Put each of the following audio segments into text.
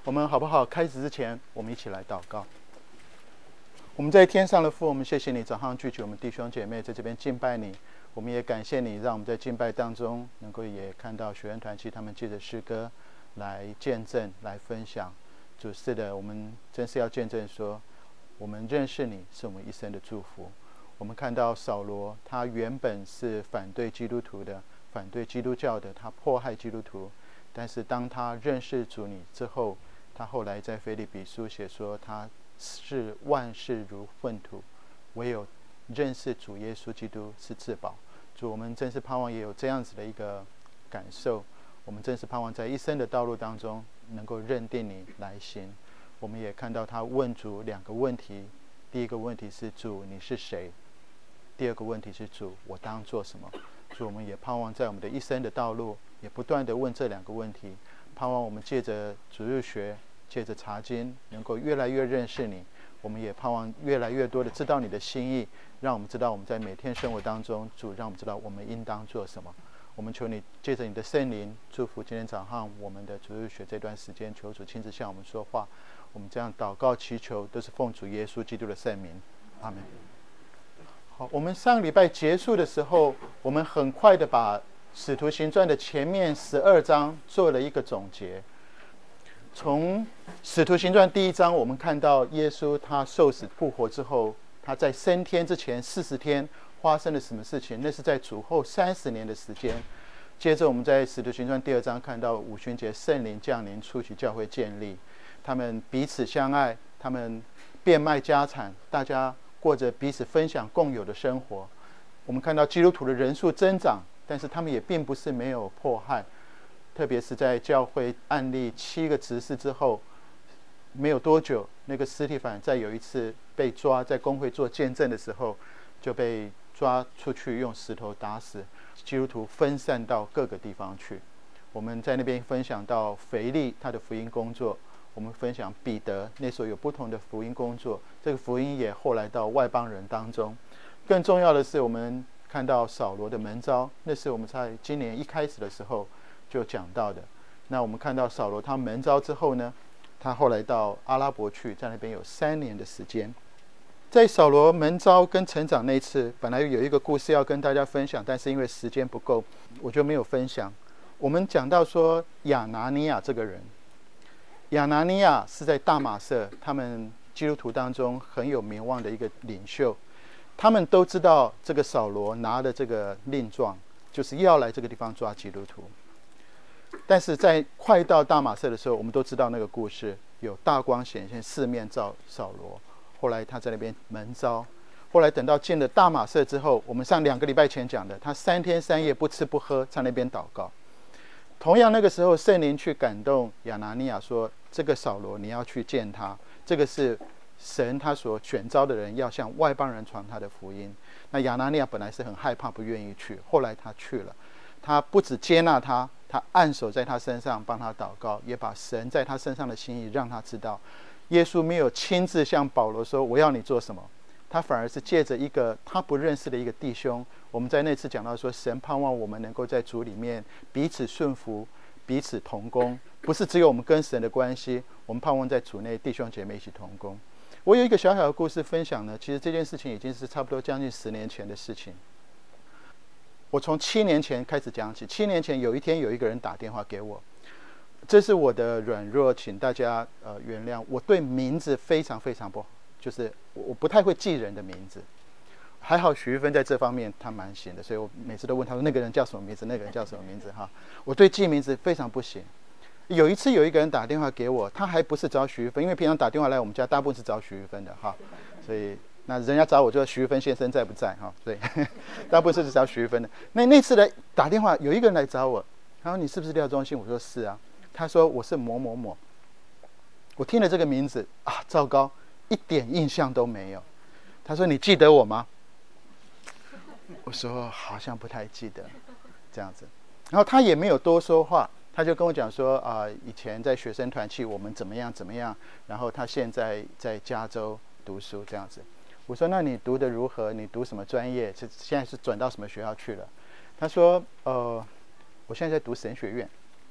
我们好不好？开始之前，我们一起来祷告。我们在天上的父，我们谢谢你早上聚集我们弟兄姐妹在这边敬拜你。我们也感谢你，让我们在敬拜当中能够也看到学员团契他们借着诗歌来见证、来分享。主是的，我们真是要见证说，我们认识你是我们一生的祝福。我们看到扫罗，他原本是反对基督徒的，反对基督教的，他迫害基督徒。但是当他认识主你之后，他后来在腓立比书写说，他视万事如粪土，唯有认识主耶稣基督是至宝。主，我们真是盼望也有这样子的一个感受。我们真是盼望在一生的道路当中能够认定你来行。我们也看到他问主两个问题，第一个问题是主你是谁，第二个问题是主我当做什么。主，我们也盼望在我们的一生的道路也不断地问这两个问题，盼望我们借着主日学，借着查经，能够越来越认识你。我们也盼望越来越多的知道你的心意，让我们知道我们在每天生活当中，主让我们知道我们应当做什么。我们求你借着你的圣灵祝福今天早上我们的主日学这段时间，求主亲自向我们说话。我们这样祷告祈求都是奉主耶稣基督的圣名，阿们。好，我们上礼拜结束的时候，我们很快的把使徒行传的前面12章做了一个总结。从使徒行传第1章，我们看到耶稣他受死复活之后，他在升天之前40天发生了什么事情？那是在主后30年的时间。接着我们在使徒行传第2章看到五旬节圣灵降临，初期教会建立，他们彼此相爱，他们变卖家产，大家过着彼此分享共有的生活。我们看到基督徒的人数增长，但是他们也并不是没有迫害。特别是在教会案例7个执事之后，没有多久，那个司提反再有一次被抓，在公会做见证的时候，就被抓出去用石头打死。基督徒分散到各个地方去。我们在那边分享到腓利他的福音工作，我们分享彼得那时候有不同的福音工作，这个福音也后来到外邦人当中。更重要的是，我们看到扫罗的门召，那是我们在今年一开始的时候就讲到的。那我们看到扫罗他门召之后呢，他后来到阿拉伯去，在那边有3年的时间。在扫罗门召跟成长那次，本来有一个故事要跟大家分享，但是因为时间不够，我就没有分享。我们讲到说亚拿尼亚这个人，亚拿尼亚是在大马色他们基督徒当中很有名望的一个领袖。他们都知道这个扫罗拿的这个令状，就是要来这个地方抓基督徒。但是在快到大马色的时候，我们都知道那个故事，有大光显现，四面照扫罗。后来他在那边门召，后来等到进了大马色之后，我们上2个礼拜前讲的，他3天3夜不吃不喝，在那边祷告。同样那个时候，圣灵去感动亚拿尼亚说，这个扫罗你要去见他，这个是神他所选召的人，要向外邦人传他的福音。那亚拿尼亚本来是很害怕，不愿意去，后来他去了。他不只接纳他，他按手在他身上帮他祷告，也把神在他身上的心意让他知道。耶稣没有亲自向保罗说我要你做什么，他反而是借着一个他不认识的一个弟兄。我们在那次讲到说，神盼望我们能够在主里面彼此顺服，彼此同工，不是只有我们跟神的关系，我们盼望在主内弟兄姐妹一起同工。我有一个小小的故事分享呢，其实这件事情已经是差不多将近10年前的事情。我从7年前开始讲起。7年前有一天，有一个人打电话给我，这是我的软弱，请大家原谅。我对名字非常非常不好，就是我不太会记人的名字。还好许玉芬在这方面他蛮行的，所以我每次都问他说那个人叫什么名字，那个人叫什么名字哈。我对记名字非常不行。有一次有一个人打电话给我，他还不是找许玉芬，因为平常打电话来我们家大部分是找许玉芬的哈，所以那人家找我就说许玉芬先生在不在哈，所以大部分是找许玉芬的。那次来打电话有一个人来找我，他说你是不是廖忠信？我说是啊。他说我是某某某。我听了这个名字啊，糟糕，一点印象都没有。他说你记得我吗？我说好像不太记得，这样子。然后他也没有多说话，他就跟我讲说以前在学生团契我们怎么样怎么样，然后他现在在加州读书这样子。我说那你读得如何？你读什么专业？现在是转到什么学校去了？他说我现在在读神学院。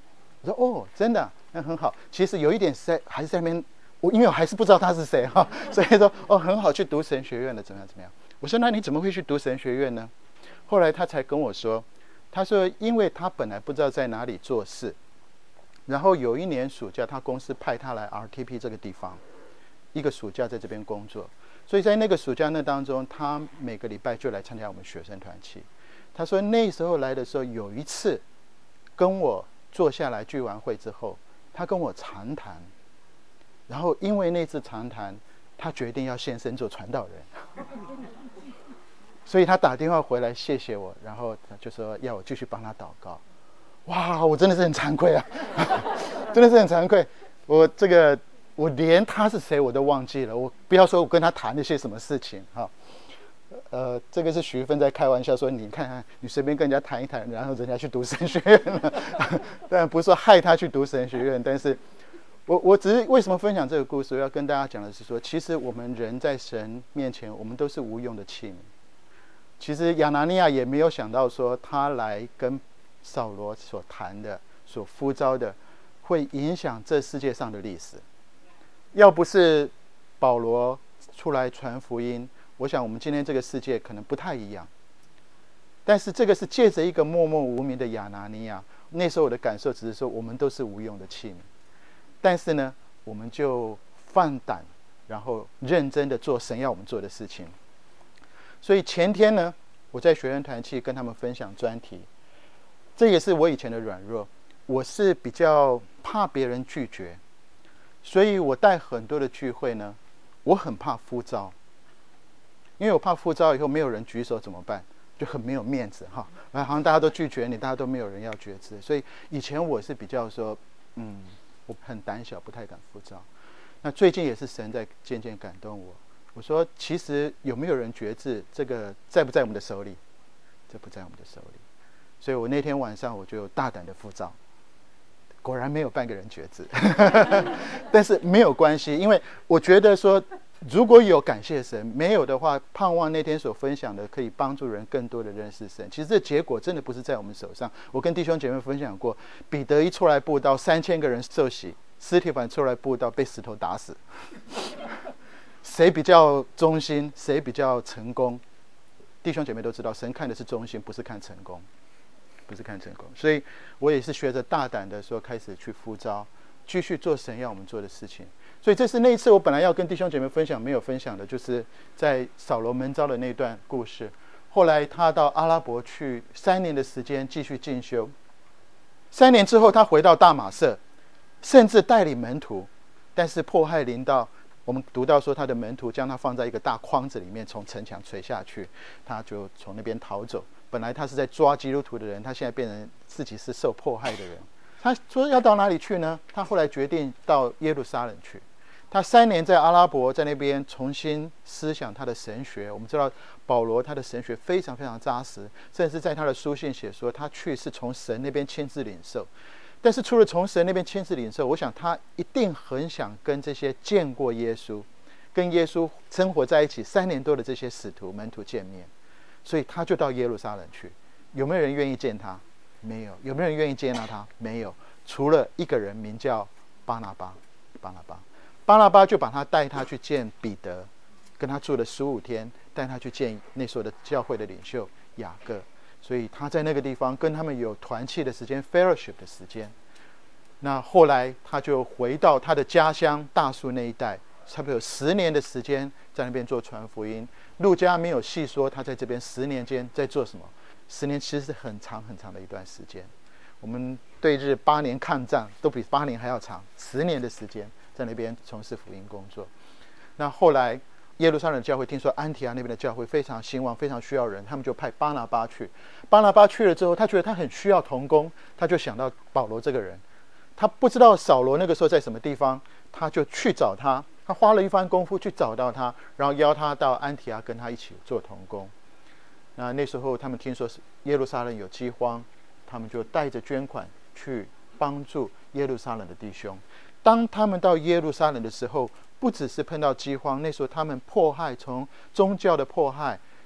我说哦，真的啊，那很好。其实有一点还是在那边，因为我还是不知道他是谁哈，所以说哦很好，去读神学院了，怎么样怎么样？我说那你怎么会去读神学院呢？后来他才跟我说，他说因为他本来不知道在哪里做事，然后有一年暑假他公司派他来 RTP 这个地方，一个暑假在这边工作，所以在那个暑假那当中，他每个礼拜就来参加我们学生团契。他说那时候来的时候，有一次跟我坐下来聚完会之后，他跟我长谈，然后因为那次长谈，他决定要献身做传道人，所以他打电话回来谢谢我，然后他就说要我继续帮他祷告。哇，我真的是很惭愧啊，真的是很惭愧。我连他是谁我都忘记了，我不要说我跟他谈了些什么事情哈。这个是徐芬在开玩笑说，你看看你随便跟人家谈一谈，然后人家去读神学院了。当然不是说害他去读神学院，但是我只是为什么分享这个故事，我要跟大家讲的是说，其实我们人在神面前，我们都是无用的器皿。其实亚拿尼亚也没有想到说，他来跟扫罗所谈的、所呼召的，会影响这世界上的历史。要不是保罗出来传福音，我想我们今天这个世界可能不太一样。但是这个是借着一个默默无名的亚拿尼亚，那时候我的感受只是说，我们都是无用的器皿。但是呢，我们就放胆，然后认真的做神要我们做的事情。所以前天呢，我在学员团契跟他们分享专题，这也是我以前的软弱，我是比较怕别人拒绝，所以我带很多的聚会呢，我很怕呼召，因为我怕呼召以后没有人举手怎么办，就很没有面子哈，好像大家都拒绝你，大家都没有人要觉知，所以以前我是比较说，我很胆小，不太敢呼召。那最近也是神在渐渐感动我，我说其实有没有人觉知，这个在不在我们的手里？这不在我们的手里。所以我那天晚上我就大胆的呼召，果然没有半个人觉知。但是没有关系，因为我觉得说，如果有感谢神，没有的话，盼望那天所分享的可以帮助人更多的认识神。其实这结果真的不是在我们手上。我跟弟兄姐妹分享过，彼得一出来布道，3000个人受洗；司提反出来布道，被石头打死。谁比较忠心，谁比较成功？弟兄姐妹都知道，神看的是忠心，不是看成功。不是看成功，所以我也是学着大胆的说，开始去呼召，继续做神要我们做的事情。所以这是那一次我本来要跟弟兄姐妹分享没有分享的，就是在扫罗门召的那段故事。后来他到阿拉伯去3年的时间继续进修，3年之后他回到大马色，甚至带领门徒，但是迫害临到，我们读到说他的门徒将他放在一个大筐子里面，从城墙垂下去，他就从那边逃走。本来他是在抓基督徒的人，他现在变成自己是受迫害的人。他说要到哪里去呢？他后来决定到耶路撒冷去。他3年在阿拉伯，在那边重新思想他的神学。我们知道保罗他的神学非常非常扎实，甚至在他的书信写说，他去是从神那边亲自领受。但是除了从神那边亲自领受，我想他一定很想跟这些见过耶稣、跟耶稣生活在一起3年多的这些使徒门徒见面。所以他就到耶路撒冷去。有没有人愿意见他？没有。有没有人愿意接纳他？没有。除了一个人名叫巴拿巴。巴拿巴就把他带他去见彼得，跟他住了15天，带他去见那时候的教会的领袖雅各。所以他在那个地方跟他们有团契的时间， fellowship 的时间。那后来他就回到他的家乡大树那一带，差不多有10年的时间在那边做传福音。路加没有细说他在这边10年间在做什么。10年其实是很长很长的一段时间。我们对日8年抗战都比8年还要长，10年的时间在那边从事福音工作。那后来耶路撒冷教会听说安提阿那边的教会非常兴旺，非常需要人，他们就派巴拿巴去。巴拿巴去了之后，他觉得他很需要同工，他就想到保罗这个人。他不知道扫罗那个时候在什么地方，他就去找他。他花了一番功夫去找到他，然后邀他到安提阿跟他一起做同工。那时候他们听说耶路撒冷有饥荒，他们就带着捐款去帮助耶路撒冷的弟兄。当他们到耶路撒冷的时候，不只是碰到饥荒，那时候他们迫害，从宗教的迫害，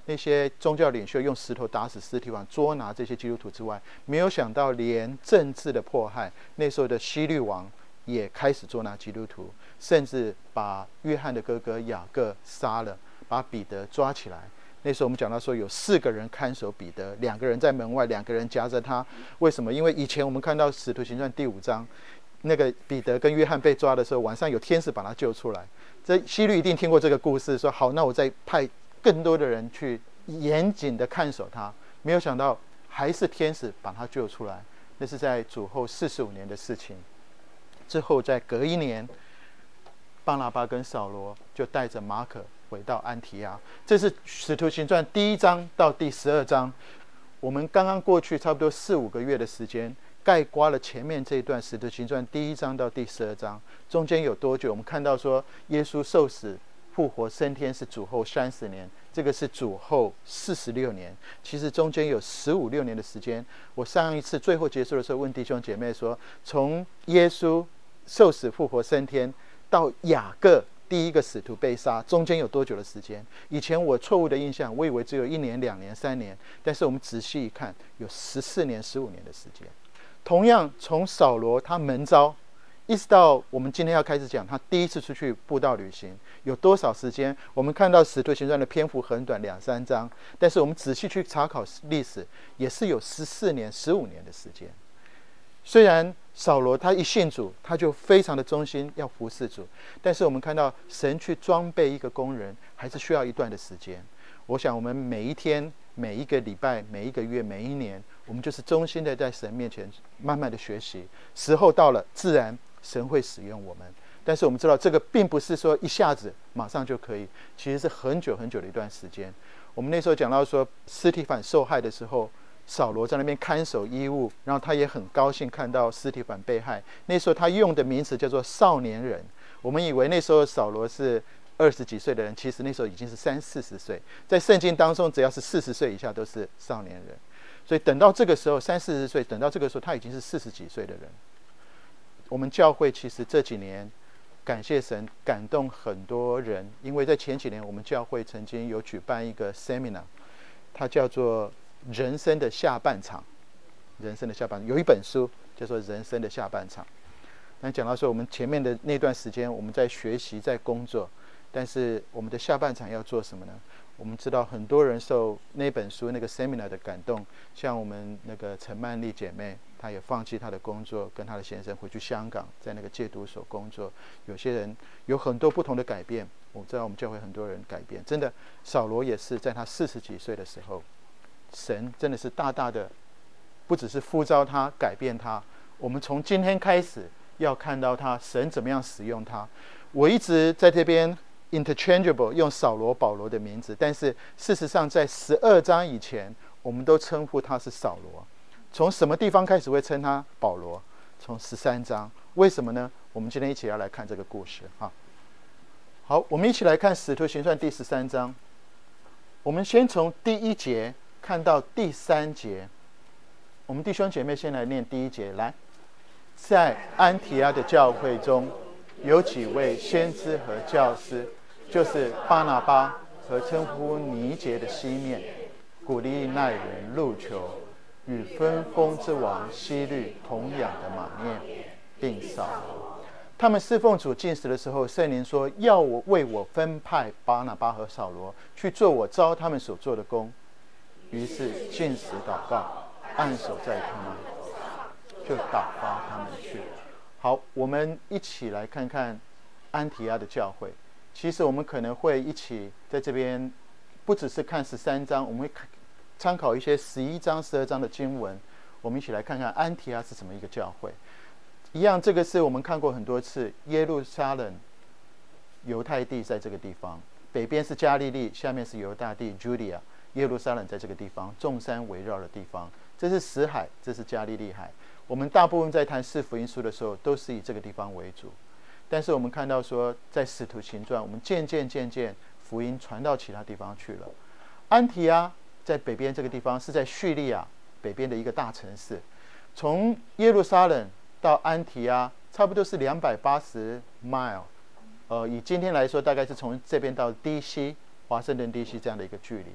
那些宗教领袖用石头打死司提反，捉拿这些基督徒之外，没有想到连政治的迫害，那时候的希律王也开始捉拿基督徒，甚至把约翰的哥哥雅各杀了，把彼得抓起来。那时候我们讲到说，有4个人看守彼得，2个人在门外，2个人夹着他。为什么？因为以前我们看到使徒行传第5章，那个彼得跟约翰被抓的时候，晚上有天使把他救出来。这希律一定听过这个故事，说好，那我再派更多的人去严谨的看守他。没有想到还是天使把他救出来，那是在主后45年的事情。之后再隔1年，巴拿巴跟扫罗就带着马可回到安提阿。这是使徒行传第1章到第12章。我们刚刚过去差不多4-5个月的时间，概括了前面这一段使徒行传第1章到第12章。中间有多久？我们看到说耶稣受死复活升天是主后30年，这个是主后46年，其实中间有15-16年的时间。我上一次最后结束的时候问弟兄姐妹说，从耶稣受死复活升天到雅各第一个使徒被杀，中间有多久的时间？以前我错误的印象，我以为只有1年、2年、3年，但是我们仔细一看，有14年、15年的时间。同样，从扫罗他门召，一直到我们今天要开始讲他第一次出去布道旅行，有多少时间？我们看到使徒行传的篇幅很短，2-3章，但是我们仔细去查考历史，也是有14年、15年的时间。虽然扫罗他一信主，他就非常的忠心要服侍主，但是我们看到神去装备一个工人，还是需要一段的时间。我想我们每一天、每一个礼拜、每一个月、每一年，我们就是忠心的在神面前慢慢的学习，时候到了，自然神会使用我们。但是我们知道这个并不是说一下子马上就可以，其实是很久很久的一段时间。我们那时候讲到说，司提反受害的时候，扫罗在那边看守衣物，然后他也很高兴看到司提反被害。那时候他用的名词叫做少年人。我们以为那时候扫罗是20几岁的人，其实那时候已经是30-40岁。在圣经当中，只要是40岁以下都是少年人。所以等到这个时候，30-40岁，等到这个时候他已经是40几岁的人。我们教会其实这几年感谢神感动很多人，因为在前几年我们教会曾经有举办一个 seminar， 它叫做人生的下半场。人生的下半场有一本书叫做人生的下半场。那讲到说我们前面的那段时间我们在学习在工作，但是我们的下半场要做什么呢？我们知道很多人受那本书那个 seminar 的感动，像我们那个陈曼丽姐妹，她也放弃她的工作，跟她的先生回去香港，在那个戒毒所工作。有些人有很多不同的改变，我知道我们教会很多人改变。真的，扫罗也是在他40几岁的时候，神真的是大大的，不只是呼召他改变他，我们从今天开始要看到他神怎么样使用他。我一直在这边interchangeable 用扫罗保罗的名字，但是事实上在12章以前我们都称呼他是扫罗。从什么地方开始会称他保罗？从13章。为什么呢？我们今天一起要来看这个故事。好，我们一起来看使徒行传第13章。我们先从第1节看到第3节。我们弟兄姐妹先来念第1节。来，在安提阿的教会中有几位先知和教师，就是巴拿巴和称呼尼结的西面，古利奈人路求，与分封之王希律同养的马面，并扫罗。他们侍奉主禁食的时候，圣灵说要我为我分派巴拿巴和扫罗去做我召他们所做的工。于是禁食祷告，按手在他们，就打发他们去。好，我们一起来看看安提阿的教会。其实我们可能会一起在这边，不只是看13章，我们会参考一些11章、12章的经文，我们一起来看看安提阿是怎么一个教会。一样，这个是我们看过很多次，耶路撒冷犹太地在这个地方，北边是加利利，下面是犹大地 Judea， 耶路撒冷在这个地方，众山围绕的地方。这是死海，这是加利利海。我们大部分在谈四福音书的时候，都是以这个地方为主。但是我们看到说，在使徒行传，我们渐渐福音传到其他地方去了。安提阿在北边这个地方，是在叙利亚北边的一个大城市。从耶路撒冷到安提阿，差不多是280 mile，以今天来说，大概是从这边到 DC 华盛顿 DC 这样的一个距离。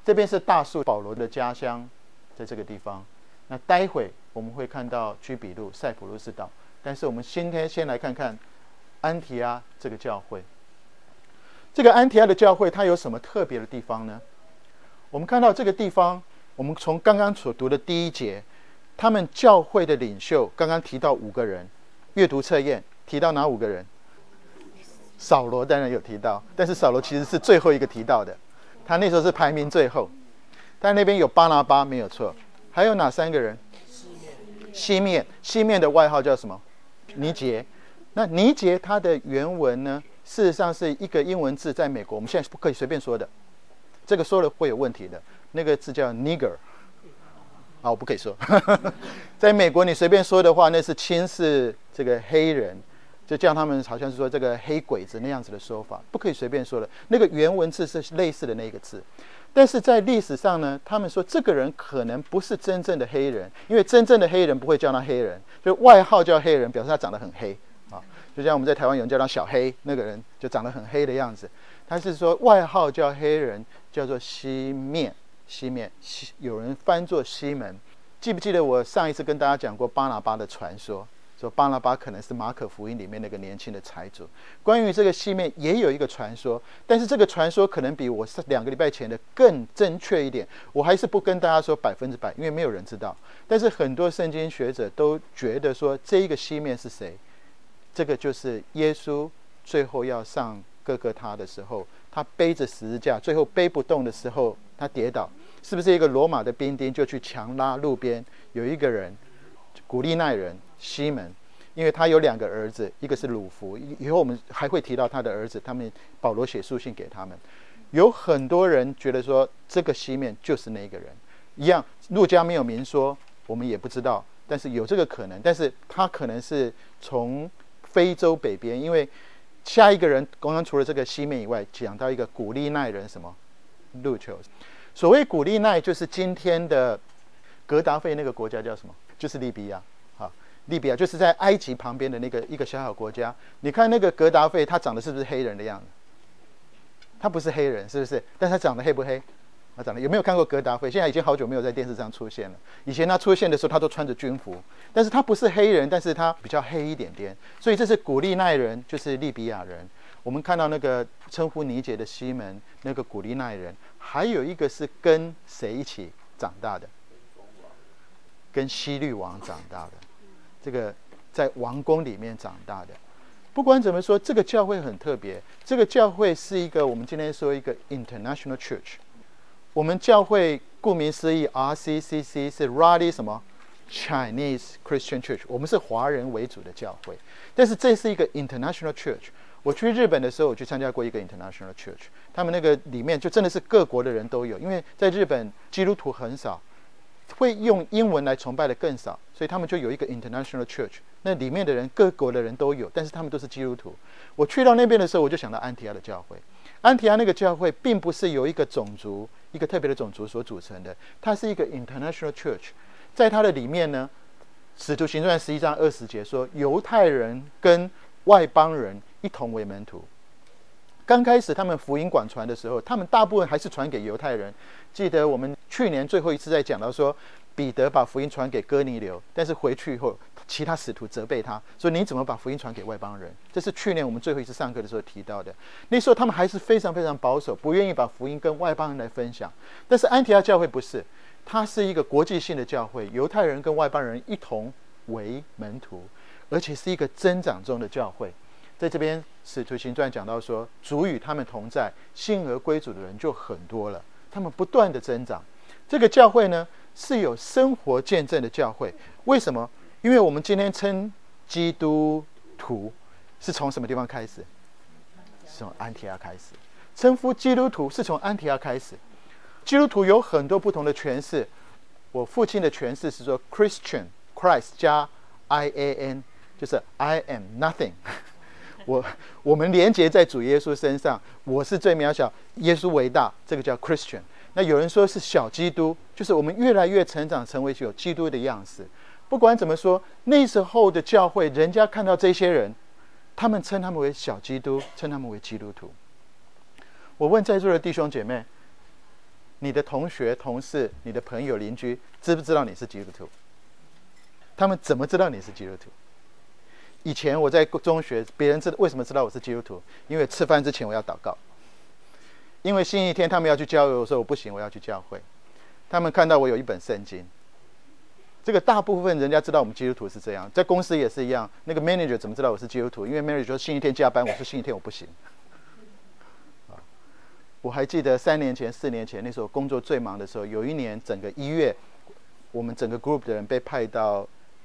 这边是大数保罗的家乡，在这个地方。那待会我们会看到居比路、塞浦路斯岛，但是我们今天先来看看安提阿这个教会。这个安提阿的教会它有什么特别的地方呢？我们看到这个地方，我们从刚刚所读的第1节，他们教会的领袖刚刚提到5个人，阅读测验提到哪5个人？扫罗当然有提到，但是扫罗其实是最后一个提到的，他那时候是排名最后。但那边有巴拿巴没有错，还有哪3个人？西面的外号叫什么？尼杰。那尼杰它的原文呢，事实上是一个英文字，在美国我们现在不可以随便说的，这个说了会有问题的。那个字叫 nigger， 我不可以说。在美国你随便说的话，那是轻视这个黑人，就叫他们好像是说这个黑鬼子那样子的说法，不可以随便说的。那个原文字是类似的那个字，但是在历史上呢，他们说这个人可能不是真正的黑人，因为真正的黑人不会叫他黑人，就外号叫黑人，表示他长得很黑啊。就像我们在台湾有人叫他小黑，那个人就长得很黑的样子。他是说外号叫黑人，叫做西面，有人翻作西门。记不记得我上一次跟大家讲过巴拿巴的传说？说巴拿巴可能是马可福音里面那个年轻的财主。关于这个西面也有一个传说，但是这个传说可能比我2个礼拜前的更正确一点。我还是不跟大家说100%，因为没有人知道。但是很多圣经学者都觉得说，这一个西面是谁？这个就是耶稣最后要上各各他的时候，他背着十字架，最后背不动的时候，他跌倒，是不是一个罗马的兵丁就去强拉路边有一个人，古利奈人西门，因为他有2个儿子，一个是鲁孚，以后我们还会提到他的儿子，他们保罗写书信给他们。有很多人觉得说这个西面就是那个人一样，路加没有明说，我们也不知道，但是有这个可能，但是他可能是从非洲北边，因为下一个人刚刚除了这个西面以外，讲到一个古利奈人什么路球。所谓古利奈就是今天的格达费那个国家叫什么？就是利比亚。利比亚就是在埃及旁边的那个一个小小国家。你看那个格达费，他长得是不是黑人的样子？他不是黑人，是不是？但他长得黑不黑？他长得有没有看过格达费？现在已经好久没有在电视上出现了。以前他出现的时候，他都穿着军服，但是他不是黑人，但是他比较黑一点点。所以这是古利奈人，就是利比亚人。我们看到那个称呼尼杰的西门，那个古利奈人，还有一个是跟谁一起长大的？跟希律王长大的，这个在王宫里面长大的。不管怎么说，这个教会很特别。这个教会是一个我们今天说一个 international church。我们教会顾名思义 ，RCCC 是 Raleigh 什么 Chinese Christian Church， 我们是华人为主的教会。但是这是一个 international church。我去日本的时候，我去参加过一个 international church， 他们那个里面就真的是各国的人都有，因为在日本基督徒很少，会用英文来崇拜的更少，所以他们就有一个 international church， 那里面的人各国的人都有，但是他们都是基督徒。我去到那边的时候，我就想到安提阿的教会。安提阿那个教会并不是由一个种族，一个特别的种族所组成的，它是一个 international church。在它的里面呢，使徒行传11章20节说，犹太人跟外邦人一同为门徒。刚开始他们福音广传的时候，他们大部分还是传给犹太人。记得我们去年最后一次在讲到说，彼得把福音传给哥尼流，但是回去以后，其他使徒责备他说：“你怎么把福音传给外邦人？”这是去年我们最后一次上课的时候提到的。那时候他们还是非常非常保守，不愿意把福音跟外邦人来分享。但是安提阿教会不是，它是一个国际性的教会，犹太人跟外邦人一同为门徒，而且是一个增长中的教会。在这边使徒行传讲到说，主与他们同在，信而归主的人就很多了，他们不断的增长。这个教会呢，是有生活见证的教会。为什么？因为我们今天称基督徒是从什么地方开始？是从安提阿开始。称呼基督徒是从安提阿开始。基督徒有很多不同的诠释。我父亲的诠释是说 Christian Christ 加 IAN， 就是 I am nothing。我们连结在主耶稣身上，我是最渺小，耶稣为大，这个叫 Christian。那有人说是小基督，就是我们越来越成长，成为有基督的样式。不管怎么说，那时候的教会，人家看到这些人，他们称他们为小基督，称他们为基督徒。我问在座的弟兄姐妹， 你的同学、同事、你的朋友、邻居知不知道你是基督徒？他们怎么知道你是基督徒？以前我在中学，别人为什么知道我是基督徒？因为吃饭之前我要祷告。因为星期天他们要去教会，我说我不行，我要去教会。他们看到我有一本圣经。这个大部分人家知道我们基督徒是这样，在公司也是一样。那个 manager 怎么知道我是基督徒？因为 manager 说星期天加班，我说星期天我不行。我还记得3年前、4年前，那时候工作最忙的时候，有一年整个1月，我们整个 group 的人被派到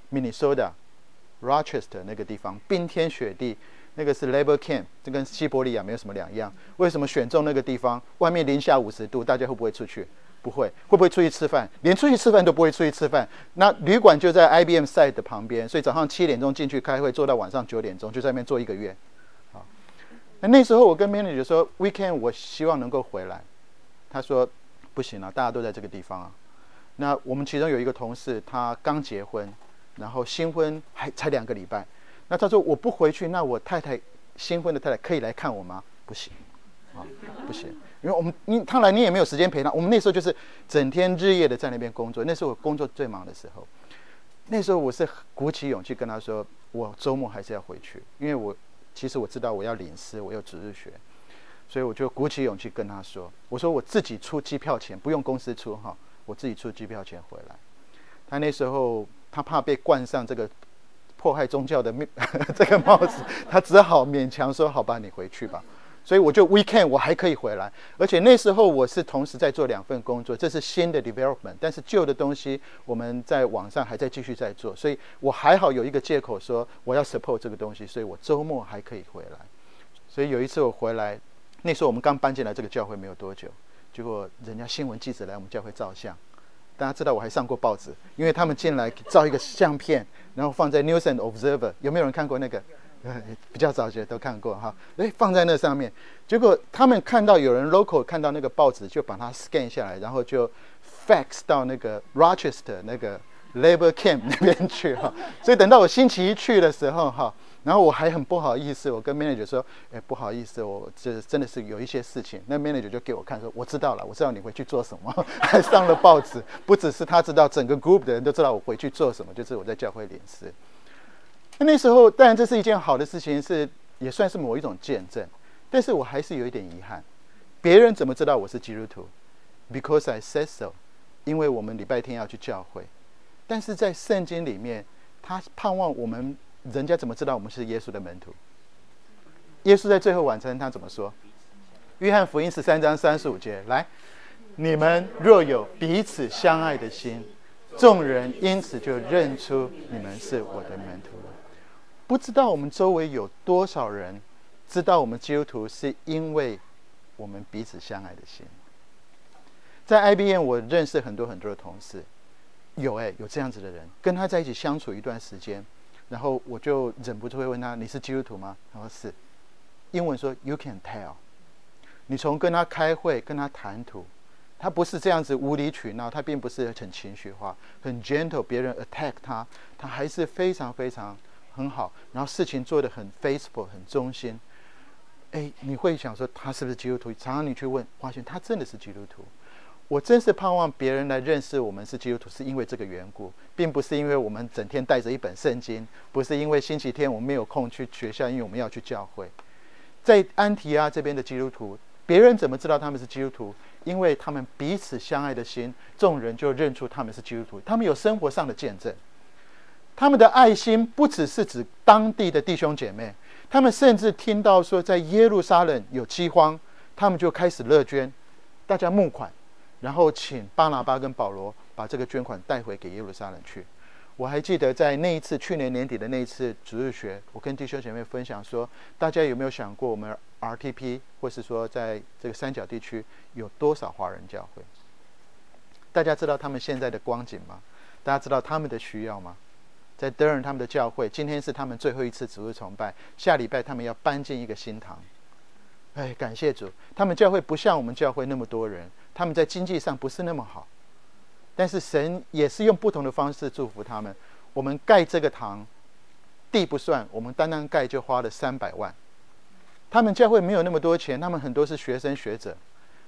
Minnesota、Rochester 那个地方，冰天雪地，那个是 Labor Camp， 这跟西伯利亚没有什么两样。为什么选中那个地方？外面零下50度，大家会不会出去？不会。会不会出去吃饭？连出去吃饭都不会出去吃饭。那旅馆就在 IBM site 的旁边，所以早上7点钟进去开会，做到晚上9点钟，就在那边做1个月。那时候我跟 manager 说 weekend 我希望能够回来，他说不行啊，大家都在这个地方啊。那我们其中有一个同事，他刚结婚，然后新婚才2个礼拜。那他说我不回去，那我新婚的太太可以来看我吗？不行，不行，因为他来你也没有时间陪他。我们那时候就是整天日夜的在那边工作，那是我工作最忙的时候。那时候我是鼓起勇气跟他说，我周末还是要回去，因为其实我知道我要领事，我有值日学，所以我就鼓起勇气跟他说，我说我自己出机票钱，不用公司出哈，我自己出机票钱回来。他那时候他怕被冠上这个迫害宗教的这个帽子，他只好勉强说好吧，你回去吧。所以我就 weekend 我还可以回来，而且那时候我是同时在做2份工作，这是新的 development， 但是旧的东西我们在网上还在继续在做，所以我还好有一个借口说我要 support 这个东西，所以我周末还可以回来。所以有一次我回来，那时候我们刚搬进来这个教会没有多久，结果人家新闻记者来我们教会照相，大家知道我还上过报纸，因为他们进来照一个相片，然后放在 News and Observer， 有没有人看过那个？比较早些都看过哈，放在那上面，结果他们看到有人 local 看到那个报纸，就把它 scan 下来，然后就 fax 到那个 Rochester 那个 Labor Camp 那边去哈。所以等到我星期一去的时候哈，然后我还很不好意思，我跟 manager 说，不好意思，我这真的是有一些事情。那 manager 就给我看说，我知道了，我知道你回去做什么，还上了报纸，不只是他知道，整个 group 的人都知道我回去做什么，就是我在教会领事。那时候当然这是一件好的事情，也算是某一种见证，但是我还是有一点遗憾。别人怎么知道我是基督徒？ Because I said so， 因为我们礼拜天要去教会。但是在圣经里面，他盼望我们，人家怎么知道我们是耶稣的门徒？耶稣在最后晚餐他怎么说？约翰福音13章35节，来，你们若有彼此相爱的心，众人因此就认出你们是我的门徒了。不知道我们周围有多少人知道我们基督徒是因为我们彼此相爱的心。在 IBM 我认识很多很多的同事，有这样子的人，跟他在一起相处一段时间，然后我就忍不住会问他，你是基督徒吗？他说是。英文说 You can tell。 你从跟他开会跟他谈吐，他不是这样子无理取闹，他并不是很情绪化很 gentle， 别人 attack 他还是非常非常很好，然后事情做得很 faithful 很忠心。你会想说他是不是基督徒？常常你去问，发现他真的是基督徒。我真是盼望别人来认识我们是基督徒，是因为这个缘故，并不是因为我们整天带着一本圣经，不是因为星期天我们没有空去学校，因为我们要去教会。在安提阿这边的基督徒，别人怎么知道他们是基督徒？因为他们彼此相爱的心，众人就认出他们是基督徒。他们有生活上的见证，他们的爱心不只是指当地的弟兄姐妹，他们甚至听到说在耶路撒冷有饥荒，他们就开始乐捐，大家募款，然后请巴拿巴跟保罗把这个捐款带回给耶路撒冷去。我还记得在那一次去年年底的那一次主日学，我跟弟兄姐妹分享说，大家有没有想过我们 RTP 或是说在这个三角地区有多少华人教会？大家知道他们现在的光景吗？大家知道他们的需要吗？在德尔他们的教会，今天是他们最后一次主日崇拜，下礼拜他们要搬进一个新堂。感谢主，他们教会不像我们教会那么多人，他们在经济上不是那么好，但是神也是用不同的方式祝福他们。我们盖这个堂，地不算，我们单单盖就花了300万。他们教会没有那么多钱，他们很多是学生学者，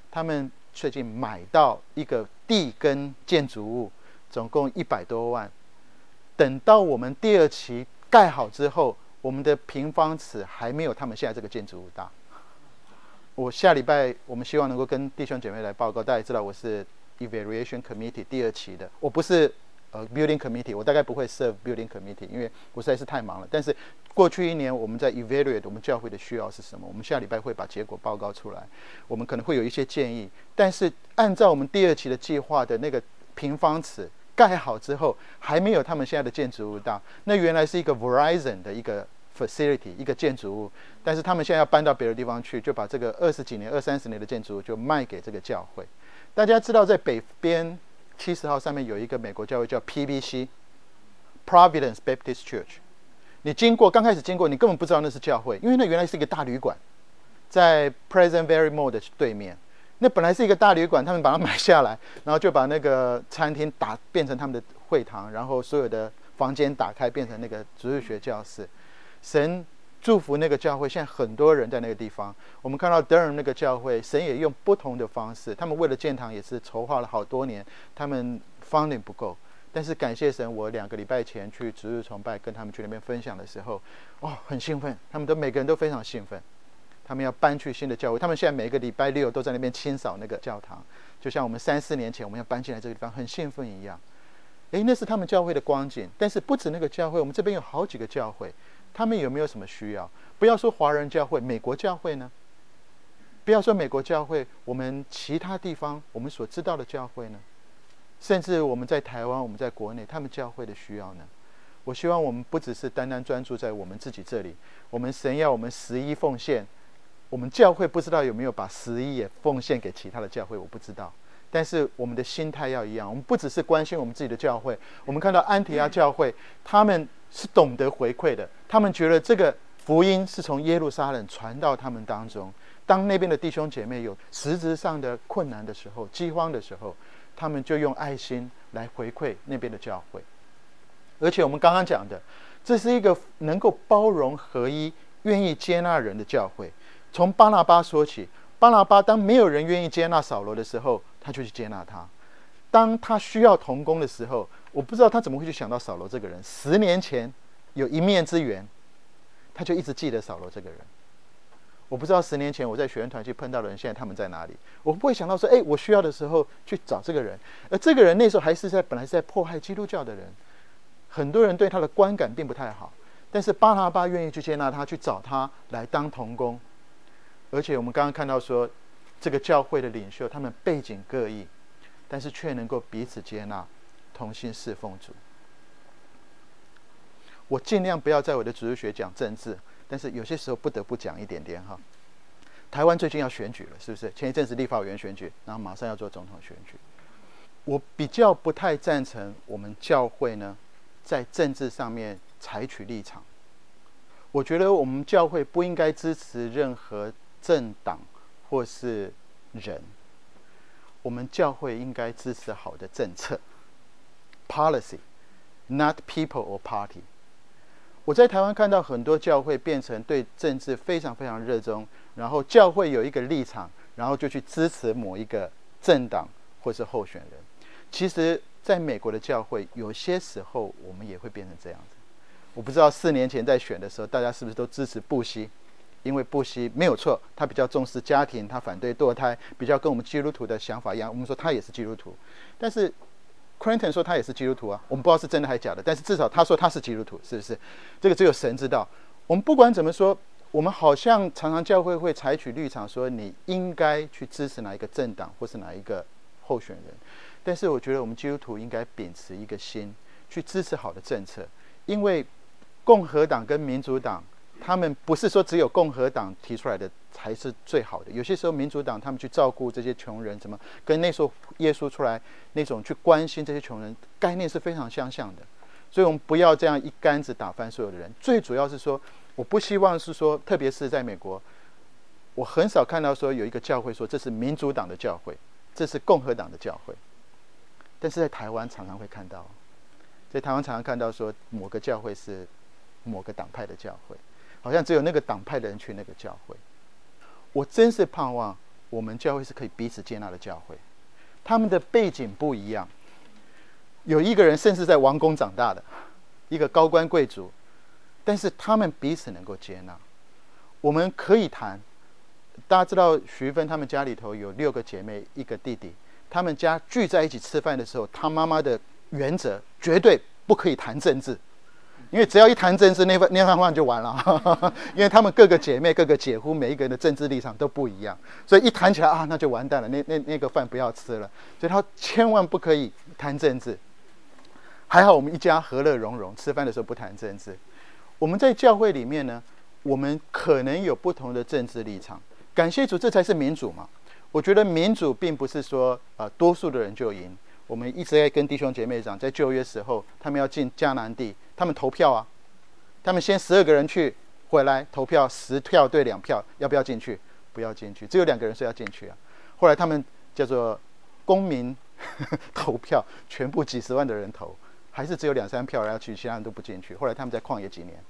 他们最近买到一个地跟建筑物，总共100多万。等到我们第2期盖好之后，我们的平方尺还没有他们现在这个建筑物大。我下礼拜我们希望能够跟弟兄姐妹来报告，大家知道我是 Evaluation Committee 第2期的，我不是Building Committee， 我大概不会 serve Building Committee， 因为我实在是太忙了。但是过去1年我们在 evaluate 我们教会的需要是什么，我们下礼拜会把结果报告出来，我们可能会有一些建议。但是按照我们第2期的计划的那个平方尺盖好之后，还没有他们现在的建筑物大。那原来是一个 Verizon 的一个 facility， 一个建筑物，但是他们现在要搬到别的地方去，就把这个20几年、20-30年的建筑物就卖给这个教会。大家知道在北边70号上面有一个美国教会叫 PBC Providence Baptist Church， 你刚开始经过你根本不知道那是教会，因为那原来是一个大旅馆，在 Pleasant Valley Mall 的对面。那本来是一个大旅馆，他们把它买下来，然后就把那个餐厅变成他们的会堂，然后所有的房间打开变成那个主日学教室。神祝福那个教会，现在很多人在那个地方。我们看到 Durham 那个教会，神也用不同的方式，他们为了建堂也是筹划了好多年，他们 funding 不够，但是感谢神，我2个礼拜前去主日崇拜，跟他们去那边分享的时候，很兴奋，他们每个人都非常兴奋。他们要搬去新的教会，他们现在每个礼拜6都在那边清扫那个教堂，就像我们3-4年前我们要搬进来这个地方很兴奋一样。那是他们教会的光景。但是不止那个教会，我们这边有好几个教会，他们有没有什么需要？不要说华人教会，美国教会呢？不要说美国教会，我们其他地方我们所知道的教会呢？甚至我们在台湾，我们在国内，他们教会的需要呢？我希望我们不只是单单专注在我们自己这里，我们神要我们11奉献，我们教会不知道有没有把11也奉献给其他的教会，我不知道。但是我们的心态要一样，我们不只是关心我们自己的教会。我们看到安提阿教会，他们是懂得回馈的，他们觉得这个福音是从耶路撒冷传到他们当中。当那边的弟兄姐妹有实质上的困难的时候，饥荒的时候，他们就用爱心来回馈那边的教会。而且我们刚刚讲的，这是一个能够包容合一、愿意接纳人的教会。从巴拿巴说起，巴拿巴当没有人愿意接纳扫罗的时候，他就去接纳他。当他需要同工的时候，我不知道他怎么会去想到扫罗这个人。10年前有一面之缘，他就一直记得扫罗这个人。我不知道10年前我在学员团去碰到的人，现在他们在哪里？我不会想到说，我需要的时候去找这个人。而这个人那时候本来是在迫害基督教的人，很多人对他的观感并不太好。但是巴拿巴愿意去接纳他，去找他来当同工。而且我们刚刚看到说，这个教会的领袖他们背景各异，但是却能够彼此接纳，同心侍奉主。我尽量不要在我的主日学讲政治，但是有些时候不得不讲一点点哈。台湾最近要选举了，是不是？前一阵子立法委员选举，然后马上要做总统选举。我比较不太赞成我们教会呢，在政治上面采取立场。我觉得我们教会不应该支持任何政党或是人，我们教会应该支持好的政策 policy not people or party。 我在台湾看到很多教会变成对政治非常非常热衷，然后教会有一个立场，然后就去支持某一个政党或是候选人。其实在美国的教会有些时候我们也会变成这样子。我不知道4年前在选的时候大家是不是都支持布希，因为布希没有错，他比较重视家庭，他反对堕胎，比较跟我们基督徒的想法一样。我们说他也是基督徒，但是 Clinton 说他也是基督徒啊，我们不知道是真的还是假的，但是至少他说他是基督徒，是不是？这个只有神知道。我们不管怎么说，我们好像常常教会会采取立场说你应该去支持哪一个政党或是哪一个候选人，但是我觉得我们基督徒应该秉持一个心去支持好的政策。因为共和党跟民主党他们不是说只有共和党提出来的才是最好的，有些时候民主党他们去照顾这些穷人，怎么跟那时候耶稣出来那种去关心这些穷人概念是非常相像的。所以我们不要这样一竿子打翻所有的人。最主要是说，我不希望是说，特别是在美国，我很少看到说有一个教会说这是民主党的教会，这是共和党的教会。但是在台湾常常会看到，在台湾常常看到说某个教会是某个党派的教会，好像只有那个党派的人去那个教会。我真是盼望我们教会是可以彼此接纳的教会。他们的背景不一样，有一个人甚至在王宫长大的，一个高官贵族，但是他们彼此能够接纳。我们可以谈，大家知道徐芬他们家里头有6个姐妹1个弟弟，他们家聚在一起吃饭的时候，他妈妈的原则绝对不可以谈政治，因为只要一谈政治，那饭饭就完了因为他们各个姐妹各个姐夫每一个人的政治立场都不一样，所以一谈起来啊，那就完蛋了，那个饭不要吃了，所以他千万不可以谈政治。还好我们一家和乐融融，吃饭的时候不谈政治。我们在教会里面呢，我们可能有不同的政治立场，感谢主，这才是民主嘛。我觉得民主并不是说多数的人就赢。我们一直在跟弟兄姐妹讲，在旧约时候他们要进迦南地，他们投票啊，他们先12个人去，回来投票，10票对2票，要不要进去？不要进去，只有2个人说要进去啊。后来他们叫做公民投票，全部几十万的人投，还是只有2-3票要去，其他人都不进去。后来他们在旷野几年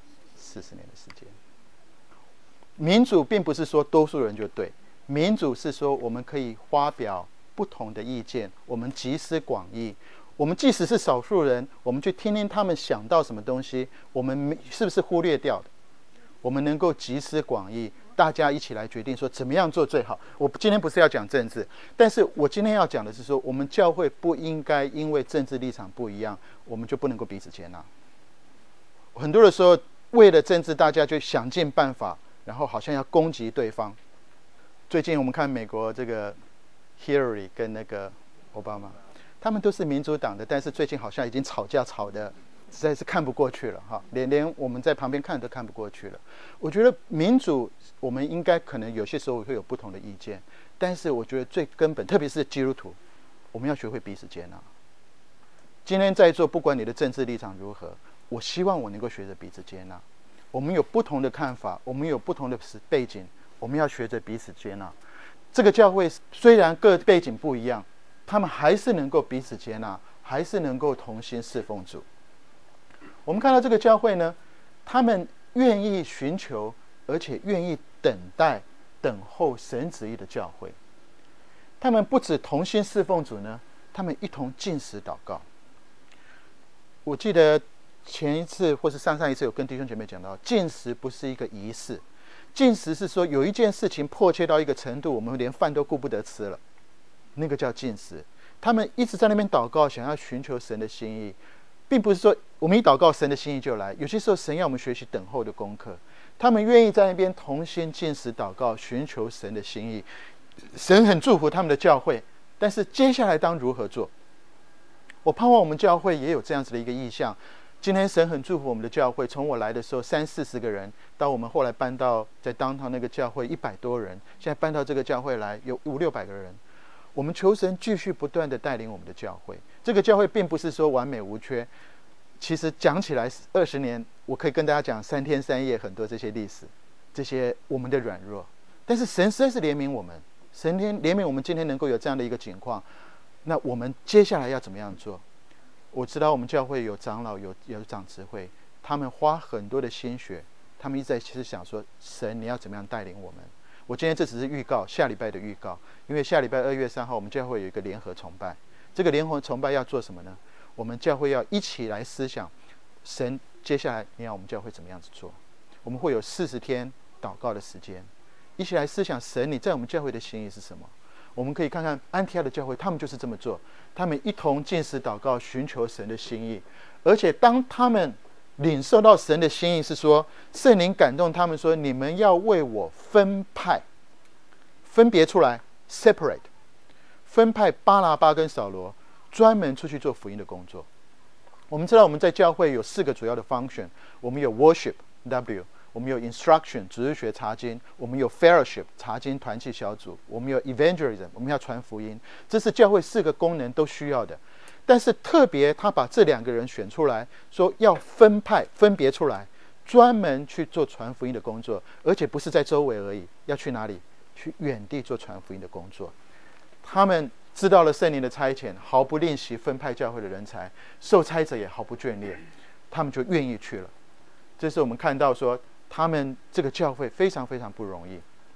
，40年的时间。民主并不是说多数人就对，民主是说我们可以发表不同的意见，我们集思广益，我们即使是少数人，我们去听听他们想到什么东西，我们是不是忽略掉的？我们能够集思广益，大家一起来决定说怎么样做最好。我今天不是要讲政治，但是我今天要讲的是说，我们教会不应该因为政治立场不一样，我们就不能够彼此接纳。很多的时候，为了政治，大家就想尽办法，然后好像要攻击对方。最近我们看美国这个 Hillary 跟那个奥巴马，他们都是民主党的，但是最近好像已经吵架吵的实在是看不过去了哈，连我们在旁边看都看不过去了。我觉得民主，我们应该可能有些时候会有不同的意见，但是我觉得最根本，特别是基督徒，我们要学会彼此接纳。今天在座，不管你的政治立场如何，我希望我能够学着彼此接纳。我们有不同的看法，我们有不同的背景，我们要学着彼此接纳。这个教会虽然各背景不一样，他们还是能够彼此接纳，还是能够同心侍奉主。我们看到这个教会呢，他们愿意寻求，而且愿意等待、等候神旨意的教会。他们不止同心侍奉主呢，他们一同禁食祷告。我记得前一次或是上一次有跟弟兄姐妹讲到，禁食不是一个仪式，禁食是说有一件事情迫切到一个程度，我们连饭都顾不得吃了，那个叫禁食。他们一直在那边祷告，想要寻求神的心意，并不是说我们一祷告神的心意就来，有些时候神要我们学习等候的功课。他们愿意在那边同心禁食祷告，寻求神的心意。神很祝福他们的教会，但是接下来当如何做？我盼望我们教会也有这样子的一个意向。今天神很祝福我们的教会，从我来的时候30-40个人，到我们后来搬到在downtown那个教会100多人，现在搬到这个教会来有500-600个人。我们求神继续不断的带领我们的教会。这个教会并不是说完美无缺，其实讲起来20年，我可以跟大家讲3天3夜很多这些历史，这些我们的软弱。但是神实在是怜悯我们，神怜悯我们今天能够有这样的一个情况。那我们接下来要怎么样做？我知道我们教会有长老，有长执会，他们花很多的心血，他们一直在其实想说，神你要怎么样带领我们？我今天这只是预告，下礼拜的预告，因为下礼拜2月3号我们教会有一个联合崇拜。这个联合崇拜要做什么呢？我们教会要一起来思想，神接下来你要我们教会怎么样子做？我们会有40天祷告的时间，一起来思想神你在我们教会的心意是什么。我们可以看看安提阿的教会，他们就是这么做，他们一同禁食祷告，寻求神的心意。而且当他们领受到神的心意是说，圣灵感动他们说，你们要为我分派，分别出来 separate， 分派巴拿巴跟扫罗专门出去做福音的工作。我们知道我们在教会有4个主要的function，我们有 worship W， 我们有 instruction 主日学查经，我们有 fellowship 查经团契小组，我们有 evangelism 我们要传福音。这是教会4个功能都需要的。但是特别他把这2个人选出来，说要分派分别出来，专门去做传福音的工作，而且不是在周围而已，要去哪里？去远地做传福音的工作。他们知道了圣灵的差遣，毫不吝惜分派教会的人才，受差者也毫不眷恋，他们就愿意去了。这是我们看到说他们这个教会非常非常不容易。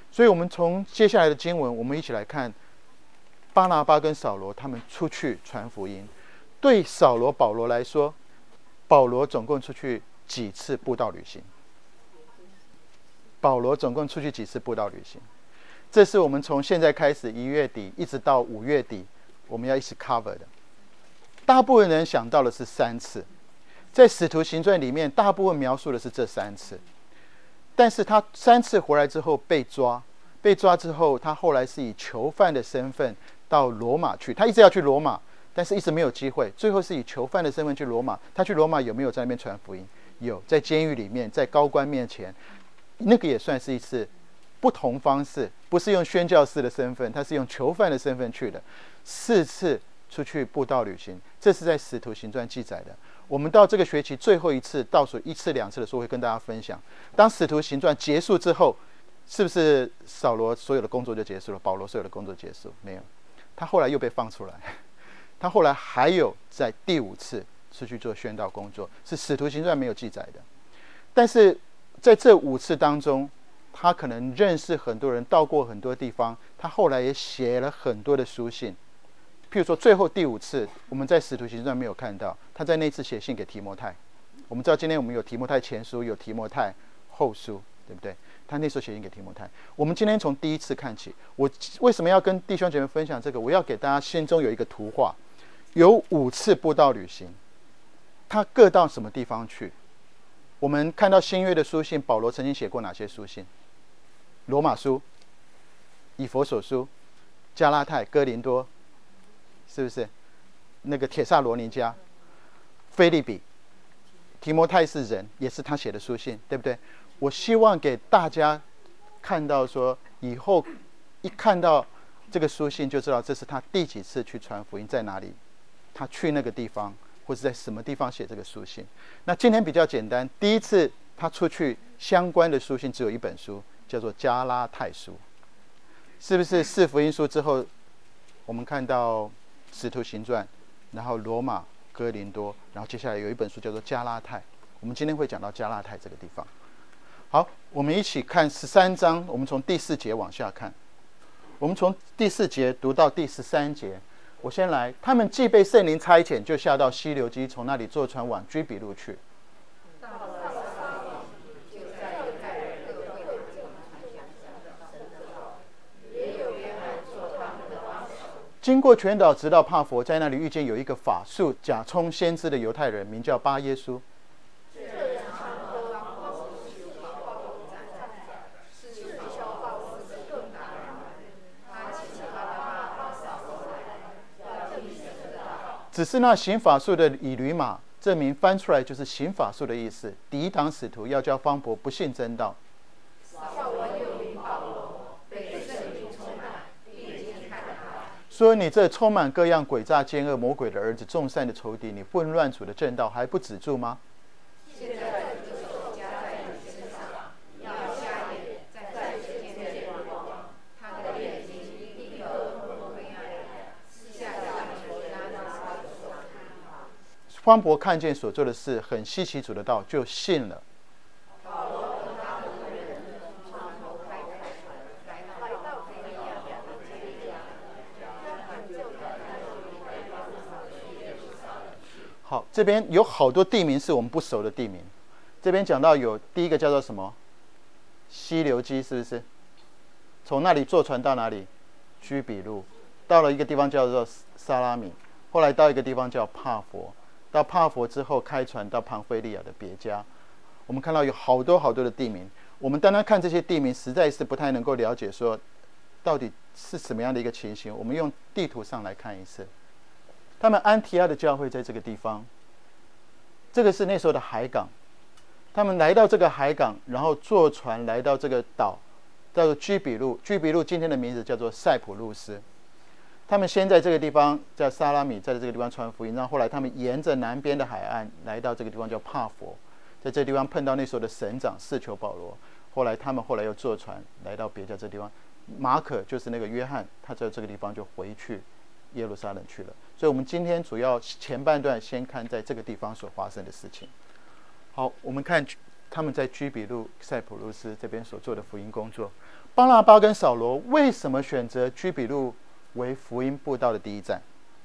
所以我们从接下来的经文，我们一起来看巴拿巴跟扫罗他们出去传福音。对扫罗、保罗来说，保罗总共出去几次布道旅行？保罗总共出去几次布道旅行？这是我们从现在开始1月底一直到5月底，我们要一起 cover 的。大部分人想到的是3次，在使徒行传里面，大部分描述的是这3次。但是他3次回来之后被抓，被抓之后，他后来是以囚犯的身份到罗马去。他一直要去罗马，但是一直没有机会。最后是以囚犯的身份去罗马。他去罗马有没有在那边传福音？有，在监狱里面，在高官面前，那个也算是一次不同方式，不是用宣教士的身份，他是用囚犯的身份去的。4次出去布道旅行，这是在使徒行传记载的。我们到这个学期最后一次倒数1次2次的时候，会跟大家分享。当使徒行传结束之后，是不是扫罗所有的工作就结束了？保罗所有的工作结束？没有，他后来又被放出来。他后来还有在第5次出去做宣道工作，是使徒行传没有记载的。但是在这5次当中，他可能认识很多人，到过很多地方。他后来也写了很多的书信。譬如说最后第5次，我们在使徒行传没有看到，他在那次写信给提摩太。我们知道今天我们有提摩太前书，有提摩太后书，对不对？他那时候写信给提摩太。我们今天从第1次看起。我为什么要跟弟兄姐妹分享这个？我要给大家心中有一个图画，有5次布道旅行，他各到什么地方去？我们看到新约的书信，保罗曾经写过哪些书信？罗马书、以弗所书、加拉太、哥林多，是不是？那个帖撒罗尼迦、腓立比、提摩太是人，也是他写的书信，对不对？我希望给大家看到说，以后一看到这个书信就知道这是他第几次去传福音，在哪里，他去那个地方，或者在什么地方写这个书信。那今天比较简单，第1次他出去相关的书信只有1本书，叫做加拉太书。是不是4福音书之后，我们看到使徒行传，然后罗马、哥林多，然后接下来有1本书叫做加拉太。我们今天会讲到加拉太这个地方。好，我们一起看13章，我们从第4节往下看。我们从第4节读到第13节。我先来，他们既被圣灵差遣，就下到西流基，从那里坐船往居比路去。经过全岛，直到帕佛，在那里遇见有一个法术假充先知的犹太人，名叫巴耶稣。只是那行法术的以驴马，这名翻出来就是行法术的意思，抵挡使徒，要叫方伯不信真道。说你这充满各样诡诈奸恶魔鬼的儿子，众善的仇敌，你混乱主的正道还不止住吗？现在就手加在你身上，你要瞎眼，在这天见光。他的眼睛立刻通过黑暗，私下叫你们拉到他的手看。方伯看见所做的事，很稀奇主的道，就信了。好，这边有好多地名是我们不熟的地名。这边讲到有第一个叫做什么？西流基，是不是？从那里坐船到哪里？居比路，到了一个地方叫做萨拉米，后来到一个地方叫帕佛，到帕佛之后开船到庞菲利亚的别家。我们看到有好多好多的地名，我们单单看这些地名，实在是不太能够了解说到底是什么样的一个情形。我们用地图上来看一次。他们安提阿的教会在这个地方，这个是那时候的海港。他们来到这个海港，然后坐船来到这个岛，叫做居比路。居比路今天的名字叫做塞浦路斯。他们先在这个地方叫萨拉米，在这个地方传福音，然后后来他们沿着南边的海岸来到这个地方叫帕佛，在这个地方碰到那时候的省长释求保罗。后来他们又坐船来到别家这个地方。马可就是那个约翰，他在这个地方就回去耶路撒冷去了。所以我们今天主要前半段先看在这个地方所发生的事情。好，我们看他们在居比路、塞浦路斯这边所做的福音工作。巴拿巴跟扫罗为什么选择居比路为福音布道的第一站？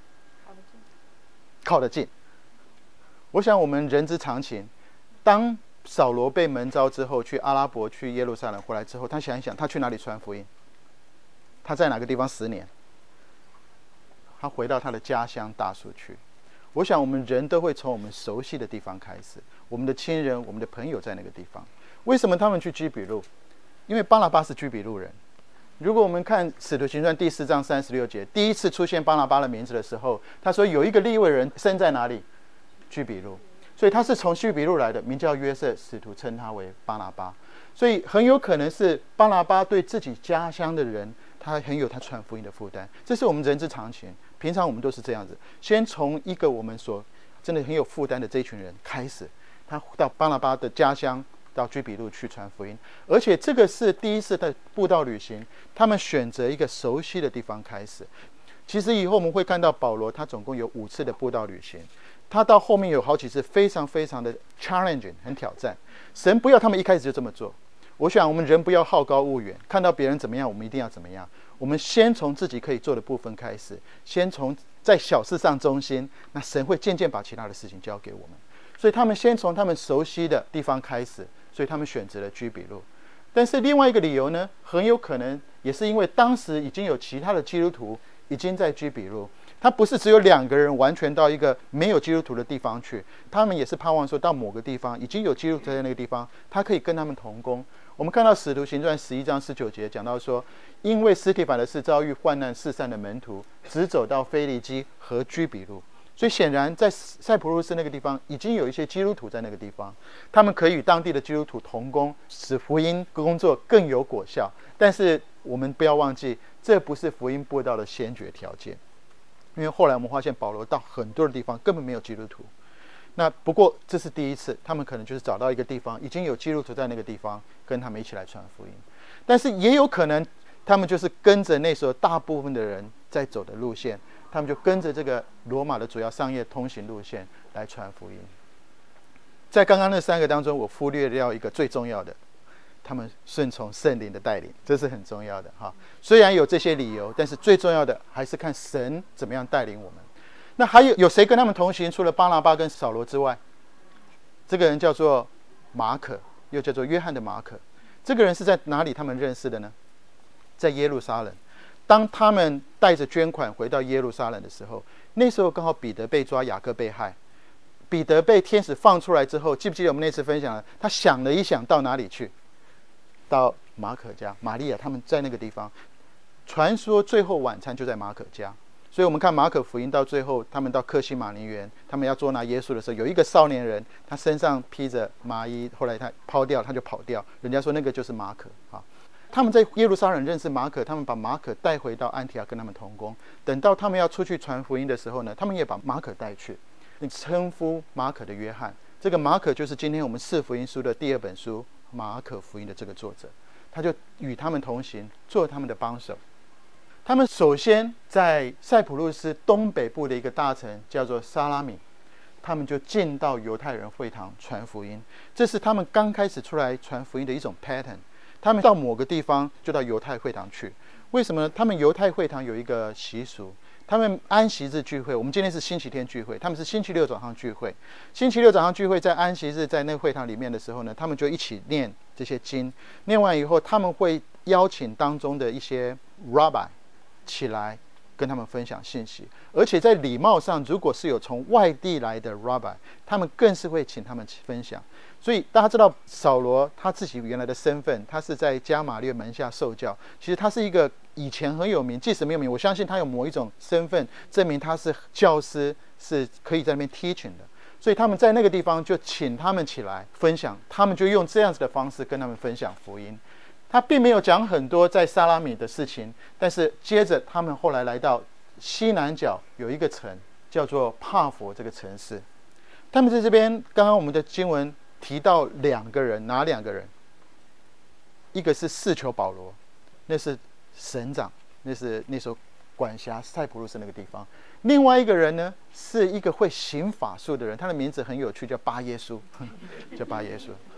靠得近。我想我们人之常情，当扫罗被蒙召之后，去阿拉伯、去耶路撒冷回来之后，他想一想，他去哪里传福音？他在哪个地方10年？他回到他的家乡大树去。我想我们人都会从我们熟悉的地方开始，我们的亲人、我们的朋友在那个地方。为什么他们去居比路？因为巴拿巴是居比路人。如果我们看《使徒行传》第4章36节，第一次出现巴拿巴的名字的时候，他说有一个利未人生在哪里？居比路。所以他是从居比路来的，名叫约瑟，使徒称他为巴拿巴。所以很有可能是巴拿巴对自己家乡的人，他很有他传福音的负担。这是我们人之常情，平常我们都是这样子，先从一个我们所真的很有负担的这一群人开始，他到巴拿巴的家乡，到居比路去传福音。而且这个是第一次的布道旅行，他们选择一个熟悉的地方开始。其实以后我们会看到保罗他总共有5次的布道旅行，他到后面有好几次非常非常的 challenging， 很挑战。神不要他们一开始就这么做。我想我们人不要好高骛远，看到别人怎么样我们一定要怎么样。我们先从自己可以做的部分开始，先从在小事上忠心，那神会渐渐把其他的事情交给我们。所以他们先从他们熟悉的地方开始，所以他们选择了居比路。但是另外一个理由呢，很有可能也是因为当时已经有其他的基督徒已经在居比路，他不是只有2个人完全到一个没有基督徒的地方去，他们也是盼望说到某个地方已经有基督徒在那个地方，他可以跟他们同工。我们看到使徒行传11章19节讲到说，因为司提反的事遭遇患难四散的门徒，只走到腓利基和居比路。所以显然在塞浦路斯那个地方已经有一些基督徒在那个地方，他们可以与当地的基督徒同工，使福音工作更有果效。但是我们不要忘记，这不是福音布道的先决条件，因为后来我们发现保罗到很多的地方根本没有基督徒。那不过这是第一次，他们可能就是找到一个地方已经有基督徒在那个地方，跟他们一起来传福音。但是也有可能他们就是跟着那时候大部分的人在走的路线，他们就跟着这个罗马的主要商业通行路线来传福音。在刚刚那3个当中，我忽略掉一个最重要的，他们顺从圣灵的带领，这是很重要的哈。虽然有这些理由，但是最重要的还是看神怎么样带领我们。那还有谁跟他们同行？除了巴拿巴跟扫罗之外，这个人叫做马可，又叫做约翰的马可。这个人是在哪里他们认识的呢？在耶路撒冷。当他们带着捐款回到耶路撒冷的时候，那时候刚好彼得被抓，雅各被害。彼得被天使放出来之后，记不记得我们那次分享了？他想了一想，到哪里去？到马可家，玛利亚他们在那个地方。传说最后晚餐就在马可家。所以我们看马可福音到最后，他们到客西马尼园，他们要捉拿耶稣的时候，有一个少年人，他身上披着麻衣，后来他抛掉，他就跑掉，人家说那个就是马可啊。他们在耶路撒冷认识马可，他们把马可带回到安提阿跟他们同工。等到他们要出去传福音的时候呢，他们也把马可带去，称呼马可的约翰。这个马可就是今天我们4福音书的第2本书马可福音的这个作者，他就与他们同行，做他们的帮手。他们首先在塞浦路斯东北部的一个大城叫做沙拉米，他们就进到犹太人会堂传福音。这是他们刚开始出来传福音的一种 pattern。他们到某个地方就到犹太会堂去，为什么呢？他们犹太会堂有一个习俗，他们安息日聚会，我们今天是星期天聚会，他们是星期六早上聚会。星期六早上聚会，在安息日在那个会堂里面的时候呢，他们就一起念这些经，念完以后他们会邀请当中的一些 rabbi 起来跟他们分享信息。而且在礼貌上，如果是有从外地来的 rabbi， 他们更是会请他们分享。所以大家知道扫罗他自己原来的身份，他是在加马略门下受教，其实他是一个以前很有名，即使没有名，我相信他有某一种身份证明他是教师，是可以在那边 teaching 的。所以他们在那个地方就请他们起来分享，他们就用这样子的方式跟他们分享福音。他并没有讲很多在沙拉米的事情，但是接着他们后来来到西南角有一个城叫做帕佛这个城市。他们在这边，刚刚我们的经文提到2个人，哪2个人？一个是士求保罗，那是省长，那是那时候管辖塞浦路斯那个地方。另外一个人呢，是一个会行法术的人，他的名字很有趣，叫巴耶稣，叫巴耶稣。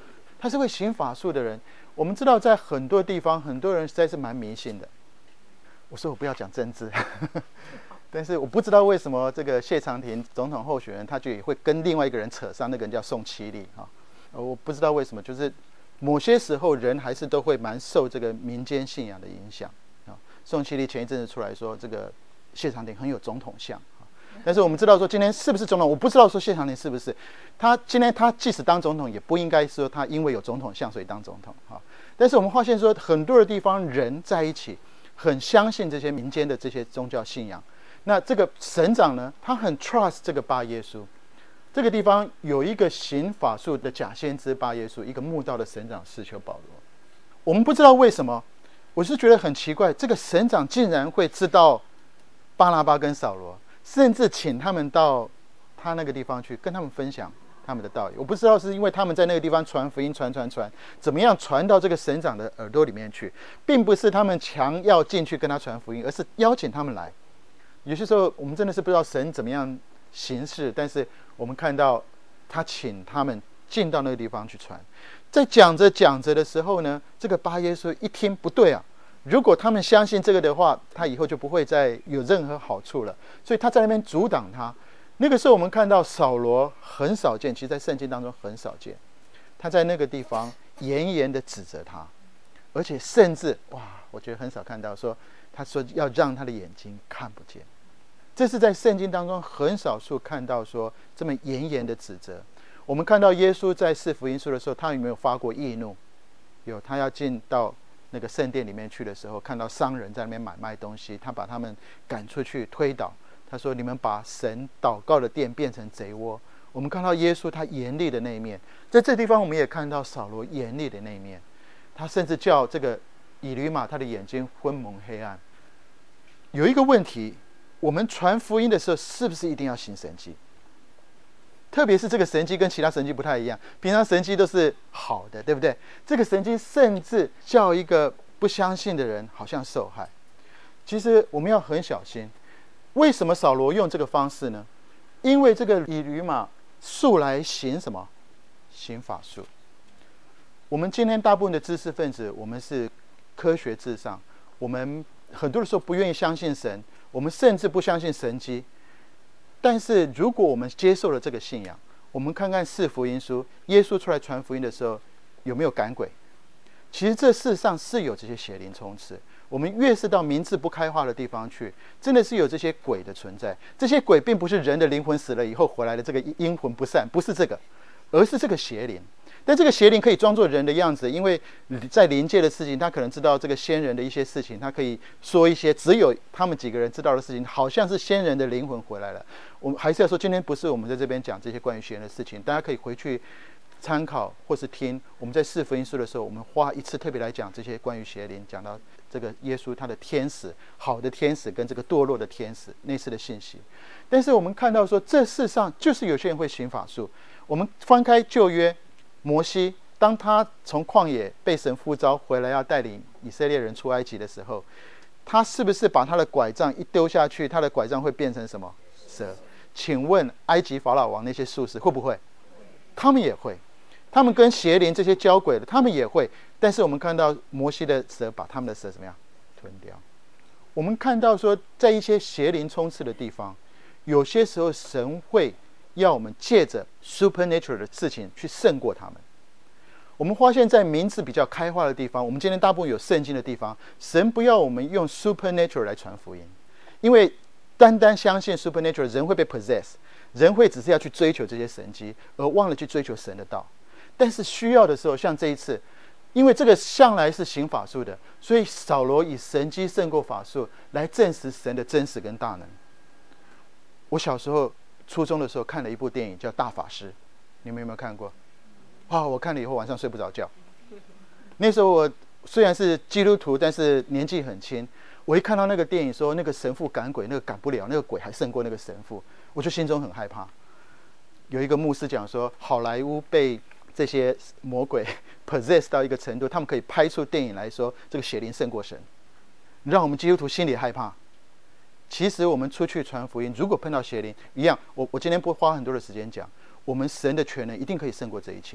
他是会行法术的人。我们知道在很多地方，很多人实在是蛮迷信的。我说我不要讲政治但是我不知道为什么这个谢长廷总统候选人，他就也会跟另外一个人扯上，那个人叫宋七力我不知道为什么，就是某些时候人还是都会蛮受这个民间信仰的影响宋七力前一阵子出来说，这个谢长廷很有总统相但是我们知道说今天是不是总统，我不知道说谢长廷是不是他今天他即使当总统，也不应该说他因为有总统相所以当总统但是我们发现说，很多的地方人在一起很相信这些民间的这些宗教信仰。那这个省长呢，他很 trust 这个巴耶稣。这个地方有一个行法术的假先知巴耶稣，一个慕道的省长施修保罗。我们不知道为什么，我是觉得很奇怪，这个省长竟然会知道巴拿巴跟扫罗，甚至请他们到他那个地方去跟他们分享他们的道理。我不知道是因为他们在那个地方传福音传怎么样传到这个省长的耳朵里面去，并不是他们强要进去跟他传福音，而是邀请他们来。有些时候我们真的是不知道神怎么样行事，但是我们看到他请他们进到那个地方去传。在讲着的时候呢，这个巴耶稣一听不对啊，如果他们相信这个的话，他以后就不会再有任何好处了，所以他在那边阻挡他。那个时候我们看到扫罗很少见，其实在圣经当中很少见，他在那个地方严严的指责他，而且甚至我觉得很少看到说他说要让他的眼睛看不见。这是在圣经当中很少数看到说这么严严的指责。我们看到耶稣在四福音书的时候，他有没有发过义怒？有，他要进到那个圣殿里面去的时候，看到商人在那边买卖东西，他把他们赶出去推倒。他说：“你们把神祷告的殿变成贼窝。”我们看到耶稣他严厉的那一面，在这地方我们也看到扫罗严厉的那一面。他甚至叫这个以吕马他的眼睛昏蒙黑暗。有一个问题，我们传福音的时候是不是一定要行神迹？特别是这个神迹跟其他神迹不太一样，平常神迹都是好的，对不对？这个神迹甚至叫一个不相信的人好像受害。其实我们要很小心。为什么扫罗用这个方式呢？因为这个以吕马素来行什么？行法术。我们今天大部分的知识分子，我们是科学至上，我们很多的时候不愿意相信神，我们甚至不相信神迹。但是如果我们接受了这个信仰，我们看看四福音书，耶稣出来传福音的时候有没有赶鬼？其实这世上是有这些邪灵充斥。我们越是到民智不开化的地方去，真的是有这些鬼的存在。这些鬼并不是人的灵魂死了以后回来的这个阴魂不散，不是这个，而是这个邪灵。但这个邪灵可以装作人的样子，因为在灵界的事情，他可能知道这个先人的一些事情，他可以说一些只有他们几个人知道的事情，好像是先人的灵魂回来了。我们还是要说，今天不是我们在这边讲这些关于邪人的事情，大家可以回去参考或是听。我们在四福音书的时候，我们花一次特别来讲这些关于邪灵，讲到这个耶稣他的天使，好的天使跟这个堕落的天使那次的信息。但是我们看到说，这世上就是有些人会行法术。我们翻开旧约，摩西当他从旷野被神呼召回来要带领以色列人出埃及的时候，他是不是把他的拐杖一丢下去，他的拐杖会变成什么？蛇。请问埃及法老王那些术士会不会？他们也会。他们跟邪灵这些交鬼的，他们也会。但是我们看到摩西的蛇把他们的蛇怎么样吞掉？我们看到说，在一些邪灵充斥的地方，有些时候神会要我们借着 supernatural 的事情去胜过他们。我们发现在民智比较开化的地方，我们今天大部分有圣经的地方，神不要我们用 supernatural 来传福音，因为单单相信 supernatural 人会被 possess， 人会只是要去追求这些神迹，而忘了去追求神的道。但是需要的时候，像这一次，因为这个向来是行法术的，所以扫罗以神迹胜过法术来证实神的真实跟大能。我小时候初中的时候看了一部电影叫《大法师》，你们有没有看过？我看了以后晚上睡不着觉。那时候我虽然是基督徒，但是年纪很轻。我一看到那个电影说那个神父赶鬼，那个赶不了，那个鬼还胜过那个神父，我就心中很害怕。有一个牧师讲说，好莱坞被这些魔鬼 possess 到一个程度，他们可以拍出电影来说这个邪灵胜过神，让我们基督徒心里害怕。其实我们出去传福音，如果碰到邪灵一样，我今天不花很多的时间讲，我们神的全能一定可以胜过这一切。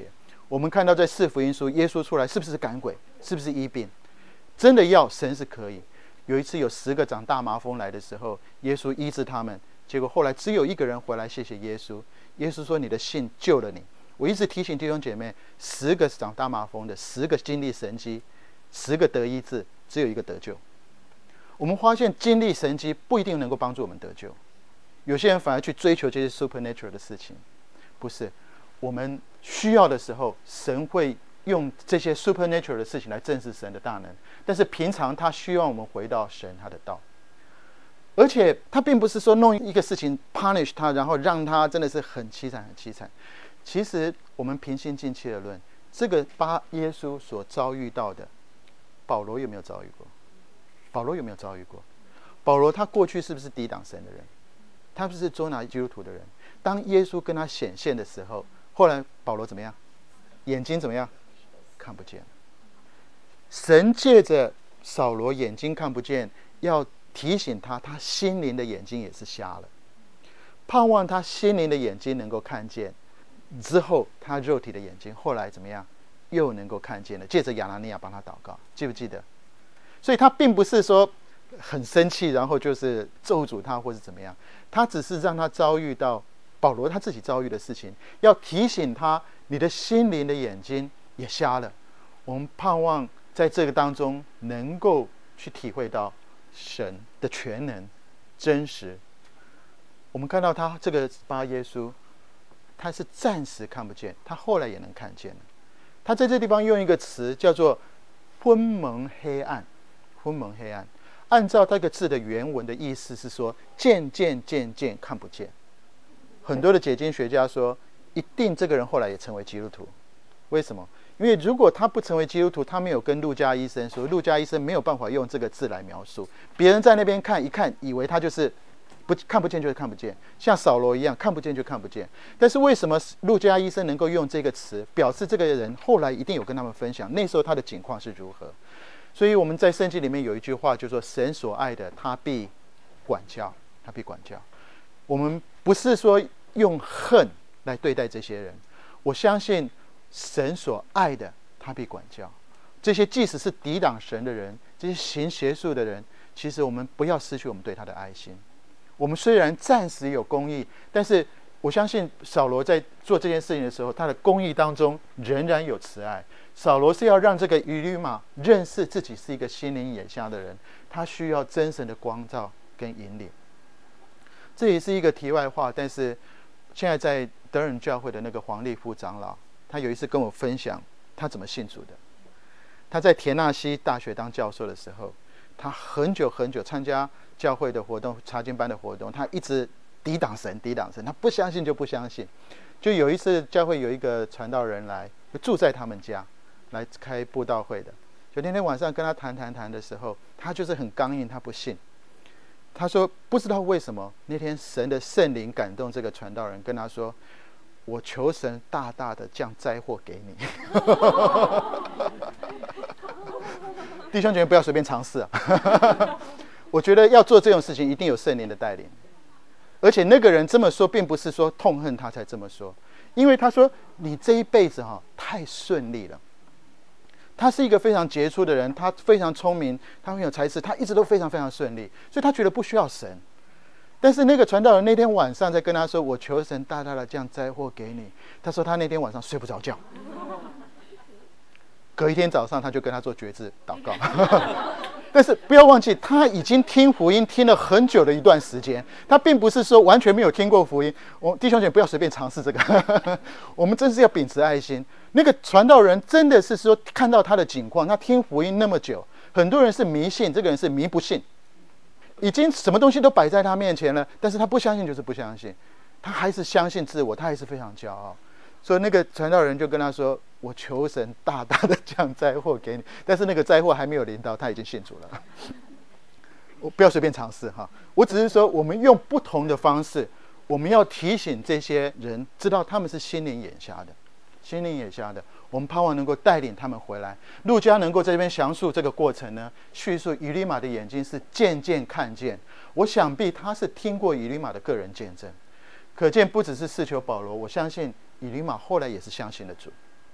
我们看到在四福音书，耶稣出来是不是赶鬼，是不是医病？真的要神是可以。有一次有10个长大麻风来的时候，耶稣医治他们，结果后来只有1个人回来谢谢耶稣。耶稣说：“你的信救了你。”我一直提醒弟兄姐妹，10个长大麻风的，10个经历神迹，10个得医治，只有1个得救。我们发现经历神迹不一定能够帮助我们得救，有些人反而去追求这些 supernatural 的事情。不是，我们需要的时候，神会用这些 supernatural 的事情来证实神的大能，但是平常他希望我们回到神他的道，而且他并不是说弄一个事情 punish 他，然后让他真的是很凄惨很凄惨。其实我们平心静气的论，这个耶稣所遭遇到的，保罗有没有遭遇过？保罗有没有遭遇过？保罗他过去是不是抵挡神的人？他不是捉拿基督徒的人。当耶稣跟他显现的时候，后来保罗怎么样？眼睛怎么样？看不见。神借着扫罗眼睛看不见，要提醒他，他心灵的眼睛也是瞎了，盼望他心灵的眼睛能够看见。之后他肉体的眼睛后来怎么样？又能够看见了，借着亚拿尼亚帮他祷告，记不记得？所以他并不是说很生气，然后就是咒诅他或是怎么样，他只是让他遭遇到保罗他自己遭遇的事情，要提醒他，你的心灵的眼睛也瞎了。我们盼望在这个当中能够去体会到神的全能真实。我们看到他这个耶稣，他是暂时看不见，他后来也能看见了。他在这地方用一个词叫做昏蒙黑暗。昏蒙黑暗，按照这个字的原文的意思是说渐渐看不见。很多的解经学家说，一定这个人后来也成为基督徒。为什么？因为如果他不成为基督徒，他没有跟路加医生说，路加医生没有办法用这个字来描述。别人在那边看一看，以为他就是看不见就是看不见，像扫罗一样，看不见就看不见。但是为什么路加医生能够用这个词，表示这个人后来一定有跟他们分享那时候他的境况是如何？所以我们在圣经里面有一句话，就说神所爱的他必管教，他必管教。我们不是说用恨来对待这些人，我相信神所爱的他必管教。这些即使是抵挡神的人，这些行邪术的人，其实我们不要失去我们对他的爱心。我们虽然暂时有公义，但是我相信扫罗在做这件事情的时候，他的公义当中仍然有慈爱。扫罗是要让这个以利马认识自己是一个心灵眼瞎的人，他需要真神的光照跟引领。这也是一个题外话，但是现在在德仁教会的那个黄立夫长老，他有一次跟我分享他怎么信主的。他在田纳西大学当教授的时候，他很久参加教会的活动、查经班的活动，他一直抵挡神，他不相信就不相信。就有一次教会有一个传道人来，就住在他们家来开布道会的。就那天晚上跟他谈的时候，他就是很刚硬，他不信。他说不知道为什么那天神的圣灵感动这个传道人，跟他说：“我求神大大的降灾祸给你。”弟兄姐妹不要随便尝试啊！我觉得要做这种事情，一定有圣灵的带领。而且那个人这么说，并不是说痛恨他才这么说，因为他说你这一辈子太顺利了。他是一个非常杰出的人，他非常聪明，他很有才智，他一直都非常顺利，所以他觉得不需要神。但是那个传道人那天晚上在跟他说：“我求神大大的降灾祸给你。”他说他那天晚上睡不着觉，隔一天早上他就跟他做决志祷告。但是不要忘记，他已经听福音听了很久的一段时间，他并不是说完全没有听过福音。弟兄姐妹不要随便尝试这个，我们真是要秉持爱心。那个传道人真的是说看到他的境况，他听福音那么久，很多人是迷信，这个人是迷不信，已经什么东西都摆在他面前了，但是他不相信就是不相信，他还是相信自我，他还是非常骄傲。所以那个传道人就跟他说：“我求神大大的降灾祸给你。”但是那个灾祸还没有临到，他已经信主了。我不要随便尝试哈，我只是说我们用不同的方式，我们要提醒这些人知道他们是心灵眼瞎的，心灵眼瞎的。我们盼望能够带领他们回来。路加能够在这边详述这个过程呢，叙述以利马的眼睛是渐渐看见。我想必他是听过以利马的个人见证，可见不只是四求保罗，我相信以利马后来也是相信了主。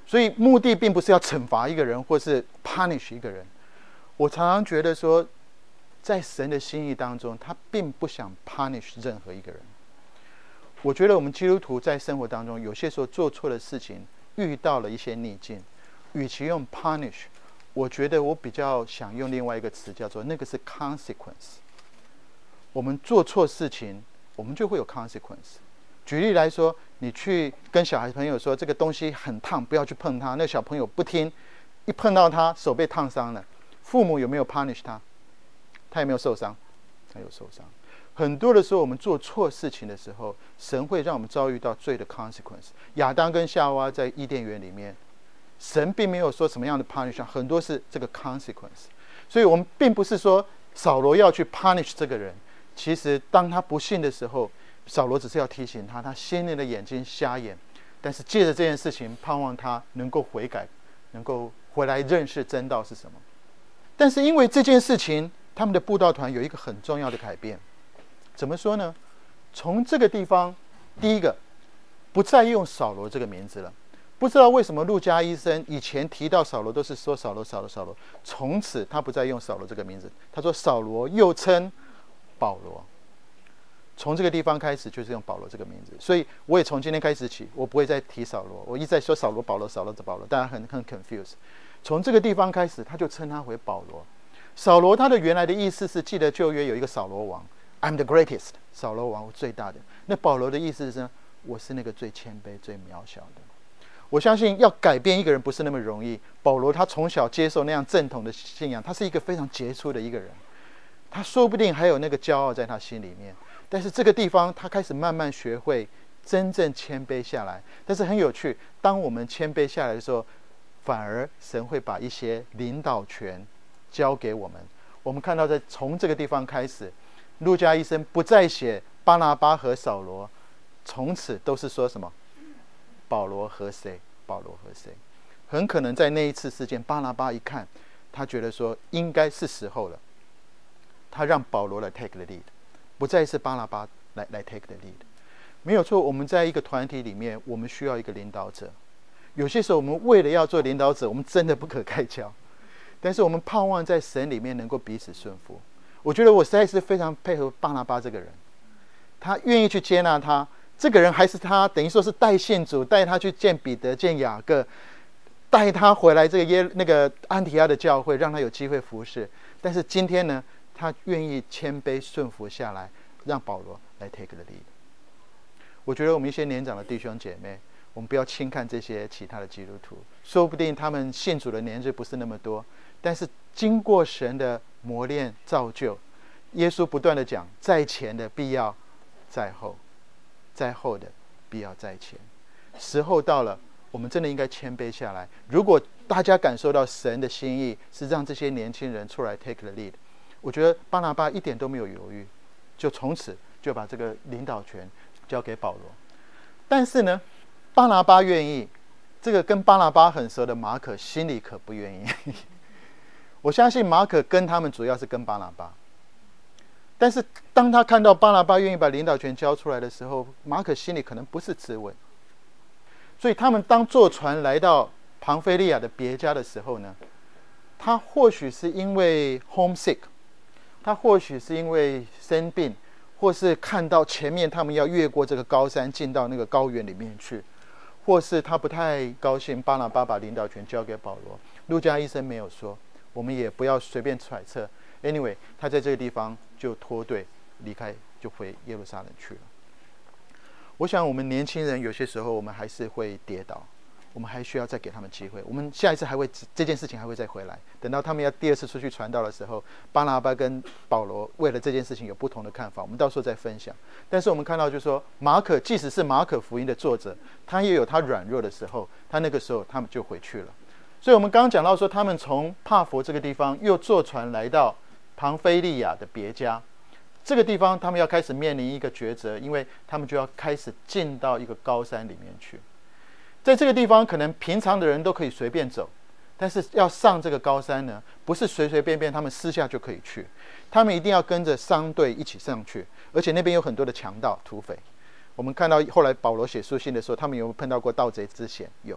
所以目的并不是要惩罚一个人或是 punish 一个人。我常常觉得说，在神的心意当中，他并不想 punish 任何一个人。我觉得我们基督徒在生活当中，有些时候做错的事情，遇到了一些逆境，与其用 punish， 我觉得我比较想用另外一个词，叫做那个是 consequence。我们做错事情，我们就会有 consequence。举例来说，你去跟小孩朋友说这个东西很烫，不要去碰它，那小朋友不听，一碰到他手被烫伤了，父母有没有 punish 他？他有没有受伤？他有受伤。很多的时候，我们做错事情的时候，神会让我们遭遇到罪的 consequence。亚当跟夏娃在伊甸园里面，神并没有说什么样的 punish， 很多是这个 consequence。所以我们并不是说扫罗要去 punish 这个人，其实当他不信的时候，扫罗只是要提醒他，他心灵的眼睛瞎眼，但是借着这件事情，盼望他能够悔改，能够回来认识真道是什么。但是因为这件事情，他们的布道团有一个很重要的改变。怎么说呢？从这个地方，第一个，不再用扫罗这个名字了。不知道为什么路加医生以前提到扫罗都是说扫罗，从此他不再用扫罗这个名字，他说扫罗又称保罗。从这个地方开始就是用保罗这个名字，所以我也从今天开始起，我不会再提扫罗，我一直在说扫罗、保罗、保罗，大家很 confused。从这个地方开始，他就称他为保罗。扫罗他的原来的意思是，记得旧约有一个扫罗王 ，I'm the greatest， 扫罗王我最大的。那保罗的意思是呢，我是那个最谦卑、最渺小的。我相信要改变一个人不是那么容易。保罗他从小接受那样正统的信仰，他是一个非常杰出的一个人，他说不定还有那个骄傲在他心里面。但是这个地方他开始慢慢学会真正谦卑下来。但是很有趣，当我们谦卑下来的时候，反而神会把一些领导权交给我们。我们看到从这个地方开始，路加医生不再写巴拿巴和扫罗，从此都是说什么保罗和谁，保罗和谁。很可能在那一次事件，巴拿巴一看，他觉得说应该是时候了，他让保罗来 take the lead， 不再是巴拿巴来 take the lead。 没有错，我们在一个团体里面，我们需要一个领导者。有些时候我们为了要做领导者，我们真的不可开交，但是我们盼望在神里面能够彼此顺服。我觉得我实在是非常配合巴拿巴这个人，他愿意去接纳他，这个人还是他等于说是带信主，带他去见彼得、见雅各，带他回来这个那个安提阿的教会，让他有机会服侍。但是今天呢，他愿意谦卑顺服下来，让保罗来 take the lead。我觉得我们一些年长的弟兄姐妹，我们不要轻看这些其他的基督徒，说不定他们信主的年日不是那么多，但是经过神的磨练造就，耶稣不断的讲，在前的必要在后，在后的必要在前。时候到了，我们真的应该谦卑下来。如果大家感受到神的心意是让这些年轻人出来 take the lead， 我觉得巴拿巴一点都没有犹豫，就从此就把这个领导权交给保罗。但是呢，巴拿巴愿意，这个跟巴拿巴很熟的马可心里可不愿意。我相信马可跟他们主要是跟巴拿巴，但是当他看到巴拿巴愿意把领导权交出来的时候，马可心里可能不是滋味。所以他们当坐船来到庞菲利亚的别家的时候呢，他或许是因为 homesick， 他或许是因为生病，或是看到前面他们要越过这个高山进到那个高原里面去，或是他不太高兴巴拿巴把领导权交给保罗。路加医生没有说，我们也不要随便揣测。Anyway， 他在这个地方就脱队离开，就回耶路撒冷去了。我想我们年轻人有些时候我们还是会跌倒，我们还需要再给他们机会。我们下一次还会这件事情还会再回来，等到他们要第二次出去传道的时候，巴拿巴跟保罗为了这件事情有不同的看法，我们到时候再分享。但是我们看到就是说，马可即使是马可福音的作者，他也有他软弱的时候，他那个时候他们就回去了。所以我们刚刚讲到说，他们从帕佛这个地方又坐船来到庞菲利亚的别家，这个地方他们要开始面临一个抉择，因为他们就要开始进到一个高山里面去。在这个地方可能平常的人都可以随便走，但是要上这个高山呢，不是随随便便他们私下就可以去，他们一定要跟着商队一起上去，而且那边有很多的强盗土匪。我们看到后来保罗写书信的时候，他们有碰到过盗贼之嫌，有。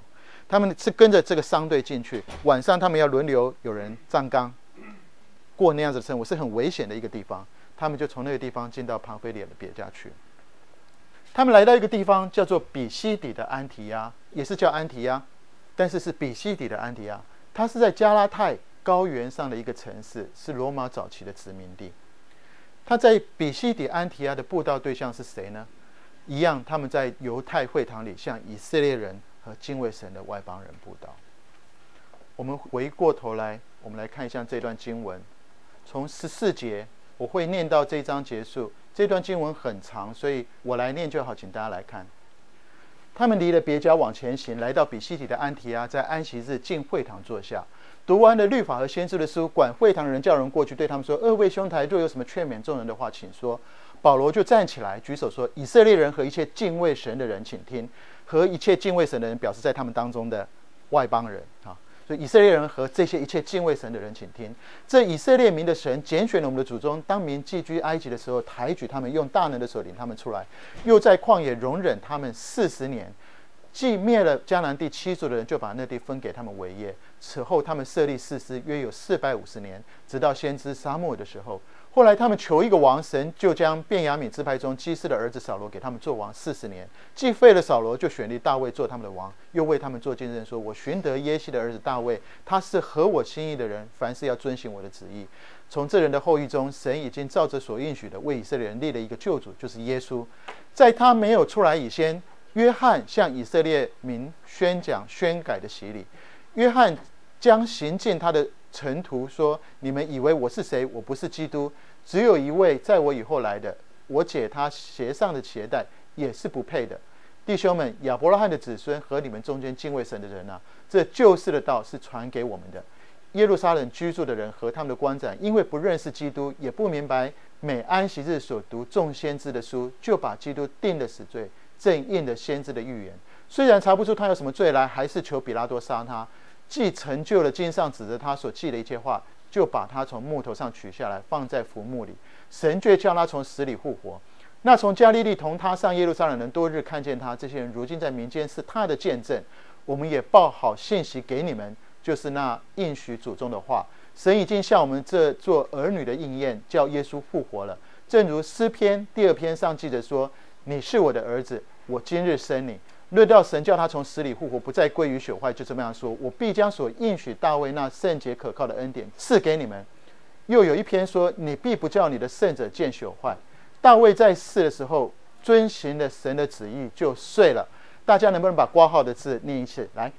他们是跟着这个商队进去，晚上他们要轮流有人站岗，过那样子的生活是很危险的一个地方。他们就从那个地方进到庞菲利亚的别家去。他们来到一个地方叫做比西底的安提亚，也是叫安提亚，但是是比西底的安提亚。它是在加拉太高原上的一个城市，是罗马早期的殖民地。他在比西底安提亚的布道对象是谁呢？一样，他们在犹太会堂里向以色列人和敬畏神的外邦人布道。我们回过头来，我们来看一下这段经文，从14节，我会念到这一章结束。这段经文很长，所以我来念就好，请大家来看。他们离了别家往前行，来到比西底的安提阿，在安息日进会堂坐下，读完了律法和先知的书，管会堂人叫人过去，对他们说：“二位兄台，若有什么劝勉众人的话，请说。”保罗就站起来举手说：“以色列人和一切敬畏神的人，请听。”和一切敬畏神的人，表示在他们当中的外邦人啊。所以以色列人和这些一切敬畏神的人，请听：这以色列民的神拣选了我们的祖宗，当民寄居埃及的时候，抬举他们，用大能的手领他们出来，又在旷野容忍他们40年。既灭了迦南地7族的人，就把那地分给他们为业。此后他们设立士师，约有450年，直到先知撒母耳的时候。后来他们求一个王，神就将便雅悯支派中基斯的儿子扫罗给他们做王40年。既废了扫罗，就选立大卫做他们的王，又为他们做见证说：“我寻得耶西的儿子大卫，他是合我心意的人，凡事要遵行我的旨意。”从这人的后裔中，神已经照着所应许的，为以色列人立了一个救主，就是耶稣。在他没有出来以前，约翰向以色列民宣讲宣改的洗礼。约翰将行进他的尘途说：“你们以为我是谁？我不是基督，只有一位在我以后来的，我解他鞋上的鞋带也是不配的。弟兄们，亚伯拉罕的子孙和你们中间敬畏神的人啊，这救世的道是传给我们的。耶路撒冷居住的人和他们的官长，因为不认识基督，也不明白每安息日所读众先知的书，就把基督定了死罪，正应了先知的预言。虽然查不出他有什么罪来，还是求比拉多杀他。既成就了经上指着他所记的一切话，就把他从木头上取下来，放在坟墓里。神却叫他从死里复活。那从加利利同他上耶路撒冷人多日看见他，这些人如今在民间是他的见证。我们也报好信息给你们，就是那应许祖宗的话。神已经向我们这做儿女的应验，叫耶稣复活了。正如诗篇第2篇上记着说：“你是我的儿子，我今日生你。”论到神叫他从死里复活，不再归于朽坏，就这么样说：“我必将所应许大卫那圣洁可靠的恩典赐给你们。”又有一篇说：“你必不叫你的圣者见朽坏。”大卫在世的时候遵行了神的旨意，就睡了。大家能不能把括号的字念一次？来。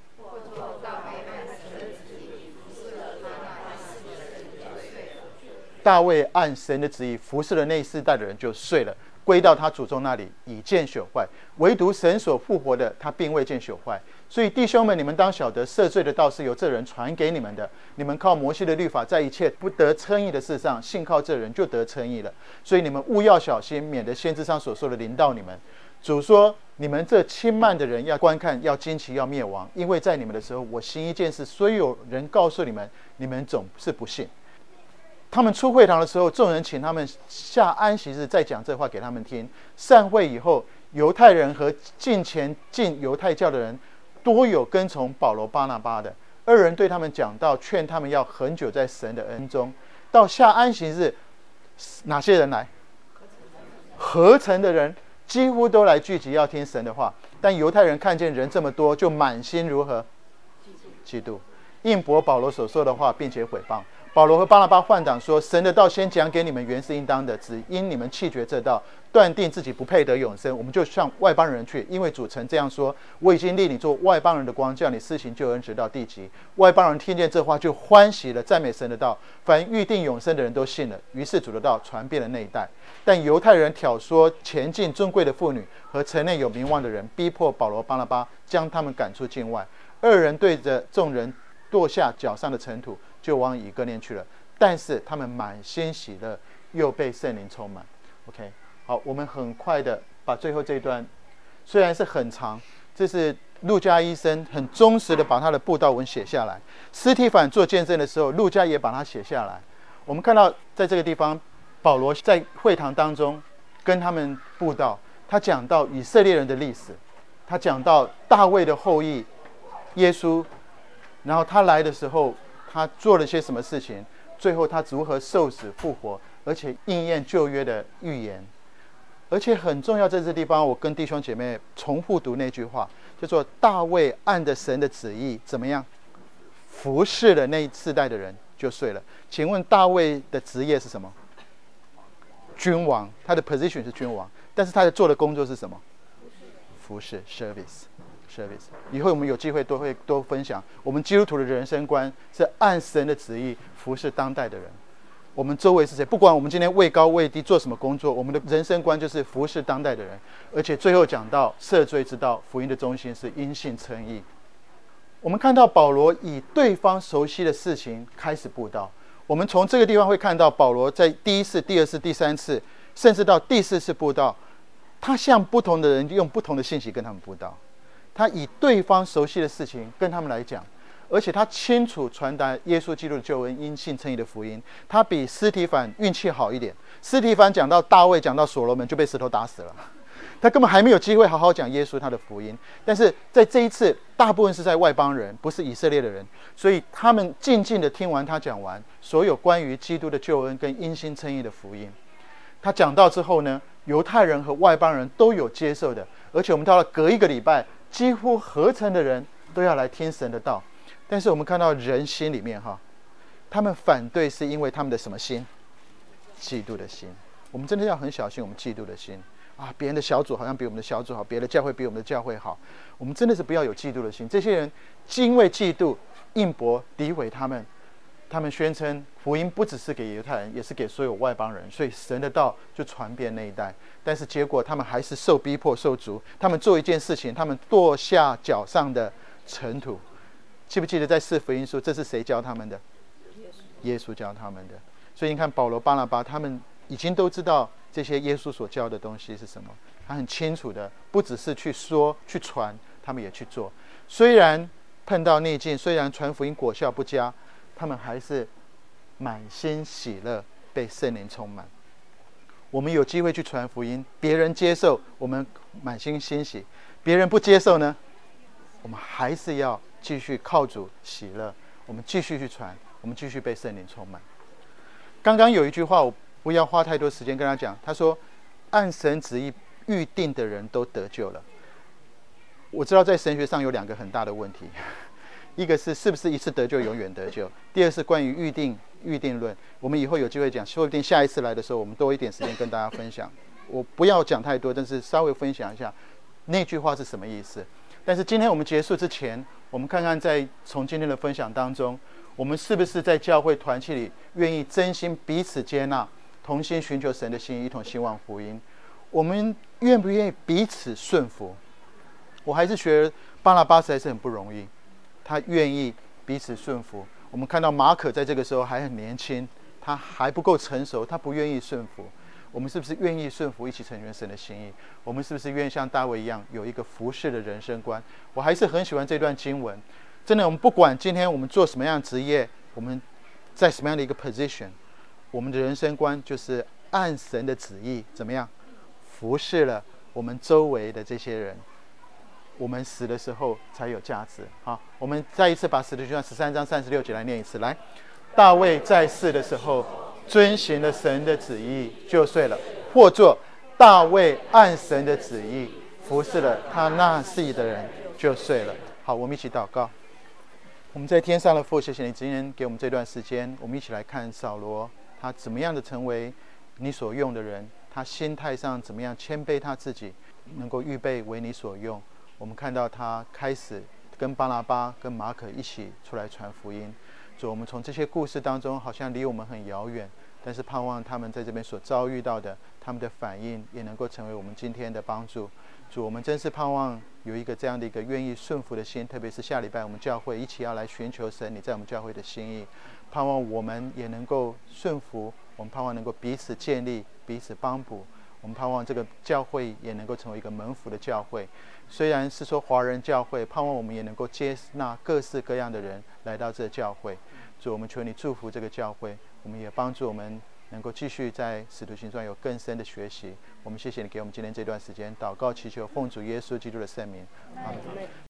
大卫按神的旨意服侍了那世代的人就睡了，归到他祖宗那里，已见朽坏。唯独神所复活的，他并未见朽坏。所以弟兄们，你们当晓得，赦罪的道是由这人传给你们的。你们靠摩西的律法，在一切不得称义的事上，信靠这人就得称义了。所以你们务要小心，免得先知上所说的临到你们。主说：“你们这轻慢的人要观看，要惊奇，要灭亡。因为在你们的时候，我行一件事，虽有人告诉你们，你们总是不信。”他们出会堂的时候，众人请他们下安息日再讲这话给他们听。散会以后，犹太人和近前进犹太教的人多有跟从保罗巴拿巴的，二人对他们讲道，劝他们要恒久在神的恩中。到下安息日，哪些人来？合成的人几乎都来聚集要听神的话。但犹太人看见人这么多，就满心如何？嫉妒，应驳保罗所说的话，并且毁谤。保罗和巴拿巴换党说：“神的道先讲给你们，原是应当的，只因你们弃绝这道，断定自己不配得永生，我们就向外邦人去。因为主曾这样说：我已经立你做外邦人的光，叫你施行救恩，直到地极。”外邦人听见这话，就欢喜了，赞美神的道。凡预定永生的人都信了。于是主的道传遍了那一带。但犹太人挑唆前进尊贵的妇女和城内有名望的人，逼迫保罗、巴拿巴，将他们赶出境外。二人对着众人跺下脚上的尘土，就往以哥念去了。但是他们满心喜乐，又被圣灵充满。OK， 好，我们很快的把最后这一段，虽然是很长，这是路加医生很忠实的把他的布道文写下来。司提反做见证的时候，路加也把它写下来。我们看到在这个地方，保罗在会堂当中跟他们布道，他讲到以色列人的历史，他讲到大卫的后裔耶稣，然后他来的时候他做了些什么事情，最后他如何受死复活，而且应验旧约的预言。而且很重要，在这地方我跟弟兄姐妹重复读那句话，叫做大卫按着神的旨意怎么样服侍了那一世代的人就睡了。请问大卫的职业是什么？君王，他的 position 是君王，但是他做的工作是什么？服侍 service。以后我们有机会都会多分享，我们基督徒的人生观是按神的旨意服侍当代的人。我们周围是谁？不管我们今天位高位低，做什么工作，我们的人生观就是服侍当代的人。而且最后讲到赦罪之道，福音的中心是因信称义。我们看到保罗以对方熟悉的事情开始布道。我们从这个地方会看到保罗在第一次、第二次、第三次，甚至到第四次布道，他向不同的人用不同的信息跟他们布道。他以对方熟悉的事情跟他们来讲，而且他清楚传达耶稣基督的救恩、因信称义的福音。他比司提反运气好一点。司提反讲到大卫、讲到所罗门就被石头打死了，他根本还没有机会好好讲耶稣他的福音。但是在这一次，大部分是在外邦人，不是以色列的人，所以他们静静的听完他讲完所有关于基督的救恩跟因信称义的福音。他讲到之后呢，犹太人和外邦人都有接受的，而且我们到了隔一个礼拜，几乎合成的人都要来听神的道。但是我们看到人心里面他们反对是因为他们的什么心？嫉妒的心。我们真的要很小心我们嫉妒的心啊！别人的小组好像比我们的小组好，别的教会比我们的教会好，我们真的是不要有嫉妒的心。这些人因为嫉妒硬驳诋毁他们，他们宣称福音不只是给犹太人，也是给所有外邦人，所以神的道就传遍那一带。但是结果他们还是受逼迫受逐，他们做一件事情，他们跺下脚上的尘土。记不记得在四福音书，这是谁教他们的？耶稣教他们的。所以你看保罗巴拿巴他们已经都知道这些耶稣所教的东西是什么，他很清楚的，不只是去说去传，他们也去做。虽然碰到逆境，虽然传福音果效不佳，他们还是满心喜乐，被圣灵充满。我们有机会去传福音，别人接受，我们满心欣喜；别人不接受呢，我们还是要继续靠主喜乐，我们继续去传，我们继续被圣灵充满。刚刚有一句话，我不要花太多时间跟他讲，他说按神旨意预定的人都得救了。我知道在神学上有两个很大的问题，一个是不是一次得救永远得救，第二是关于预定论。我们以后有机会讲，说不定下一次来的时候我们多一点时间跟大家分享。我不要讲太多，但是稍微分享一下那句话是什么意思。但是今天我们结束之前，我们看看从今天的分享当中，我们是不是在教会团契里愿意真心彼此接纳，同心寻求神的心意，一同兴旺福音？我们愿不愿意彼此顺服？我还是觉得巴拿巴实在是很不容易，他愿意彼此顺服。我们看到马可在这个时候还很年轻，他还不够成熟，他不愿意顺服。我们是不是愿意顺服，一起成全神的心意？我们是不是愿意像大卫一样有一个服侍的人生观？我还是很喜欢这段经文。真的，我们不管今天我们做什么样的职业，我们在什么样的一个 position， 我们的人生观就是按神的旨意怎么样服侍了我们周围的这些人，我们死的时候才有价值。好，我们再一次把使徒行传13章36节来念一次。来，大卫在世的时候遵行了神的旨意就睡了，或作大卫按神的旨意服侍了他那世的人就睡了。好，我们一起祷告。我们在天上的父，谢谢你今天给我们这段时间，我们一起来看扫罗他怎么样的成为你所用的人，他心态上怎么样谦卑他自己，能够预备为你所用。我们看到他开始跟巴拿巴跟马可一起出来传福音。主，我们从这些故事当中好像离我们很遥远，但是盼望他们在这边所遭遇到的，他们的反应也能够成为我们今天的帮助。主，我们真是盼望有一个这样的一个愿意顺服的心，特别是下礼拜我们教会一起要来寻求神你在我们教会的心意，盼望我们也能够顺服，我们盼望能够彼此建立，彼此帮补，我们盼望这个教会也能够成为一个门福的教会。虽然是说华人教会，盼望我们也能够接纳各式各样的人来到这个教会。主，我们求你祝福这个教会，我们也帮助我们能够继续在使徒行传有更深的学习。我们谢谢你给我们今天这段时间，祷告祈求奉主耶稣基督的圣名，阿们。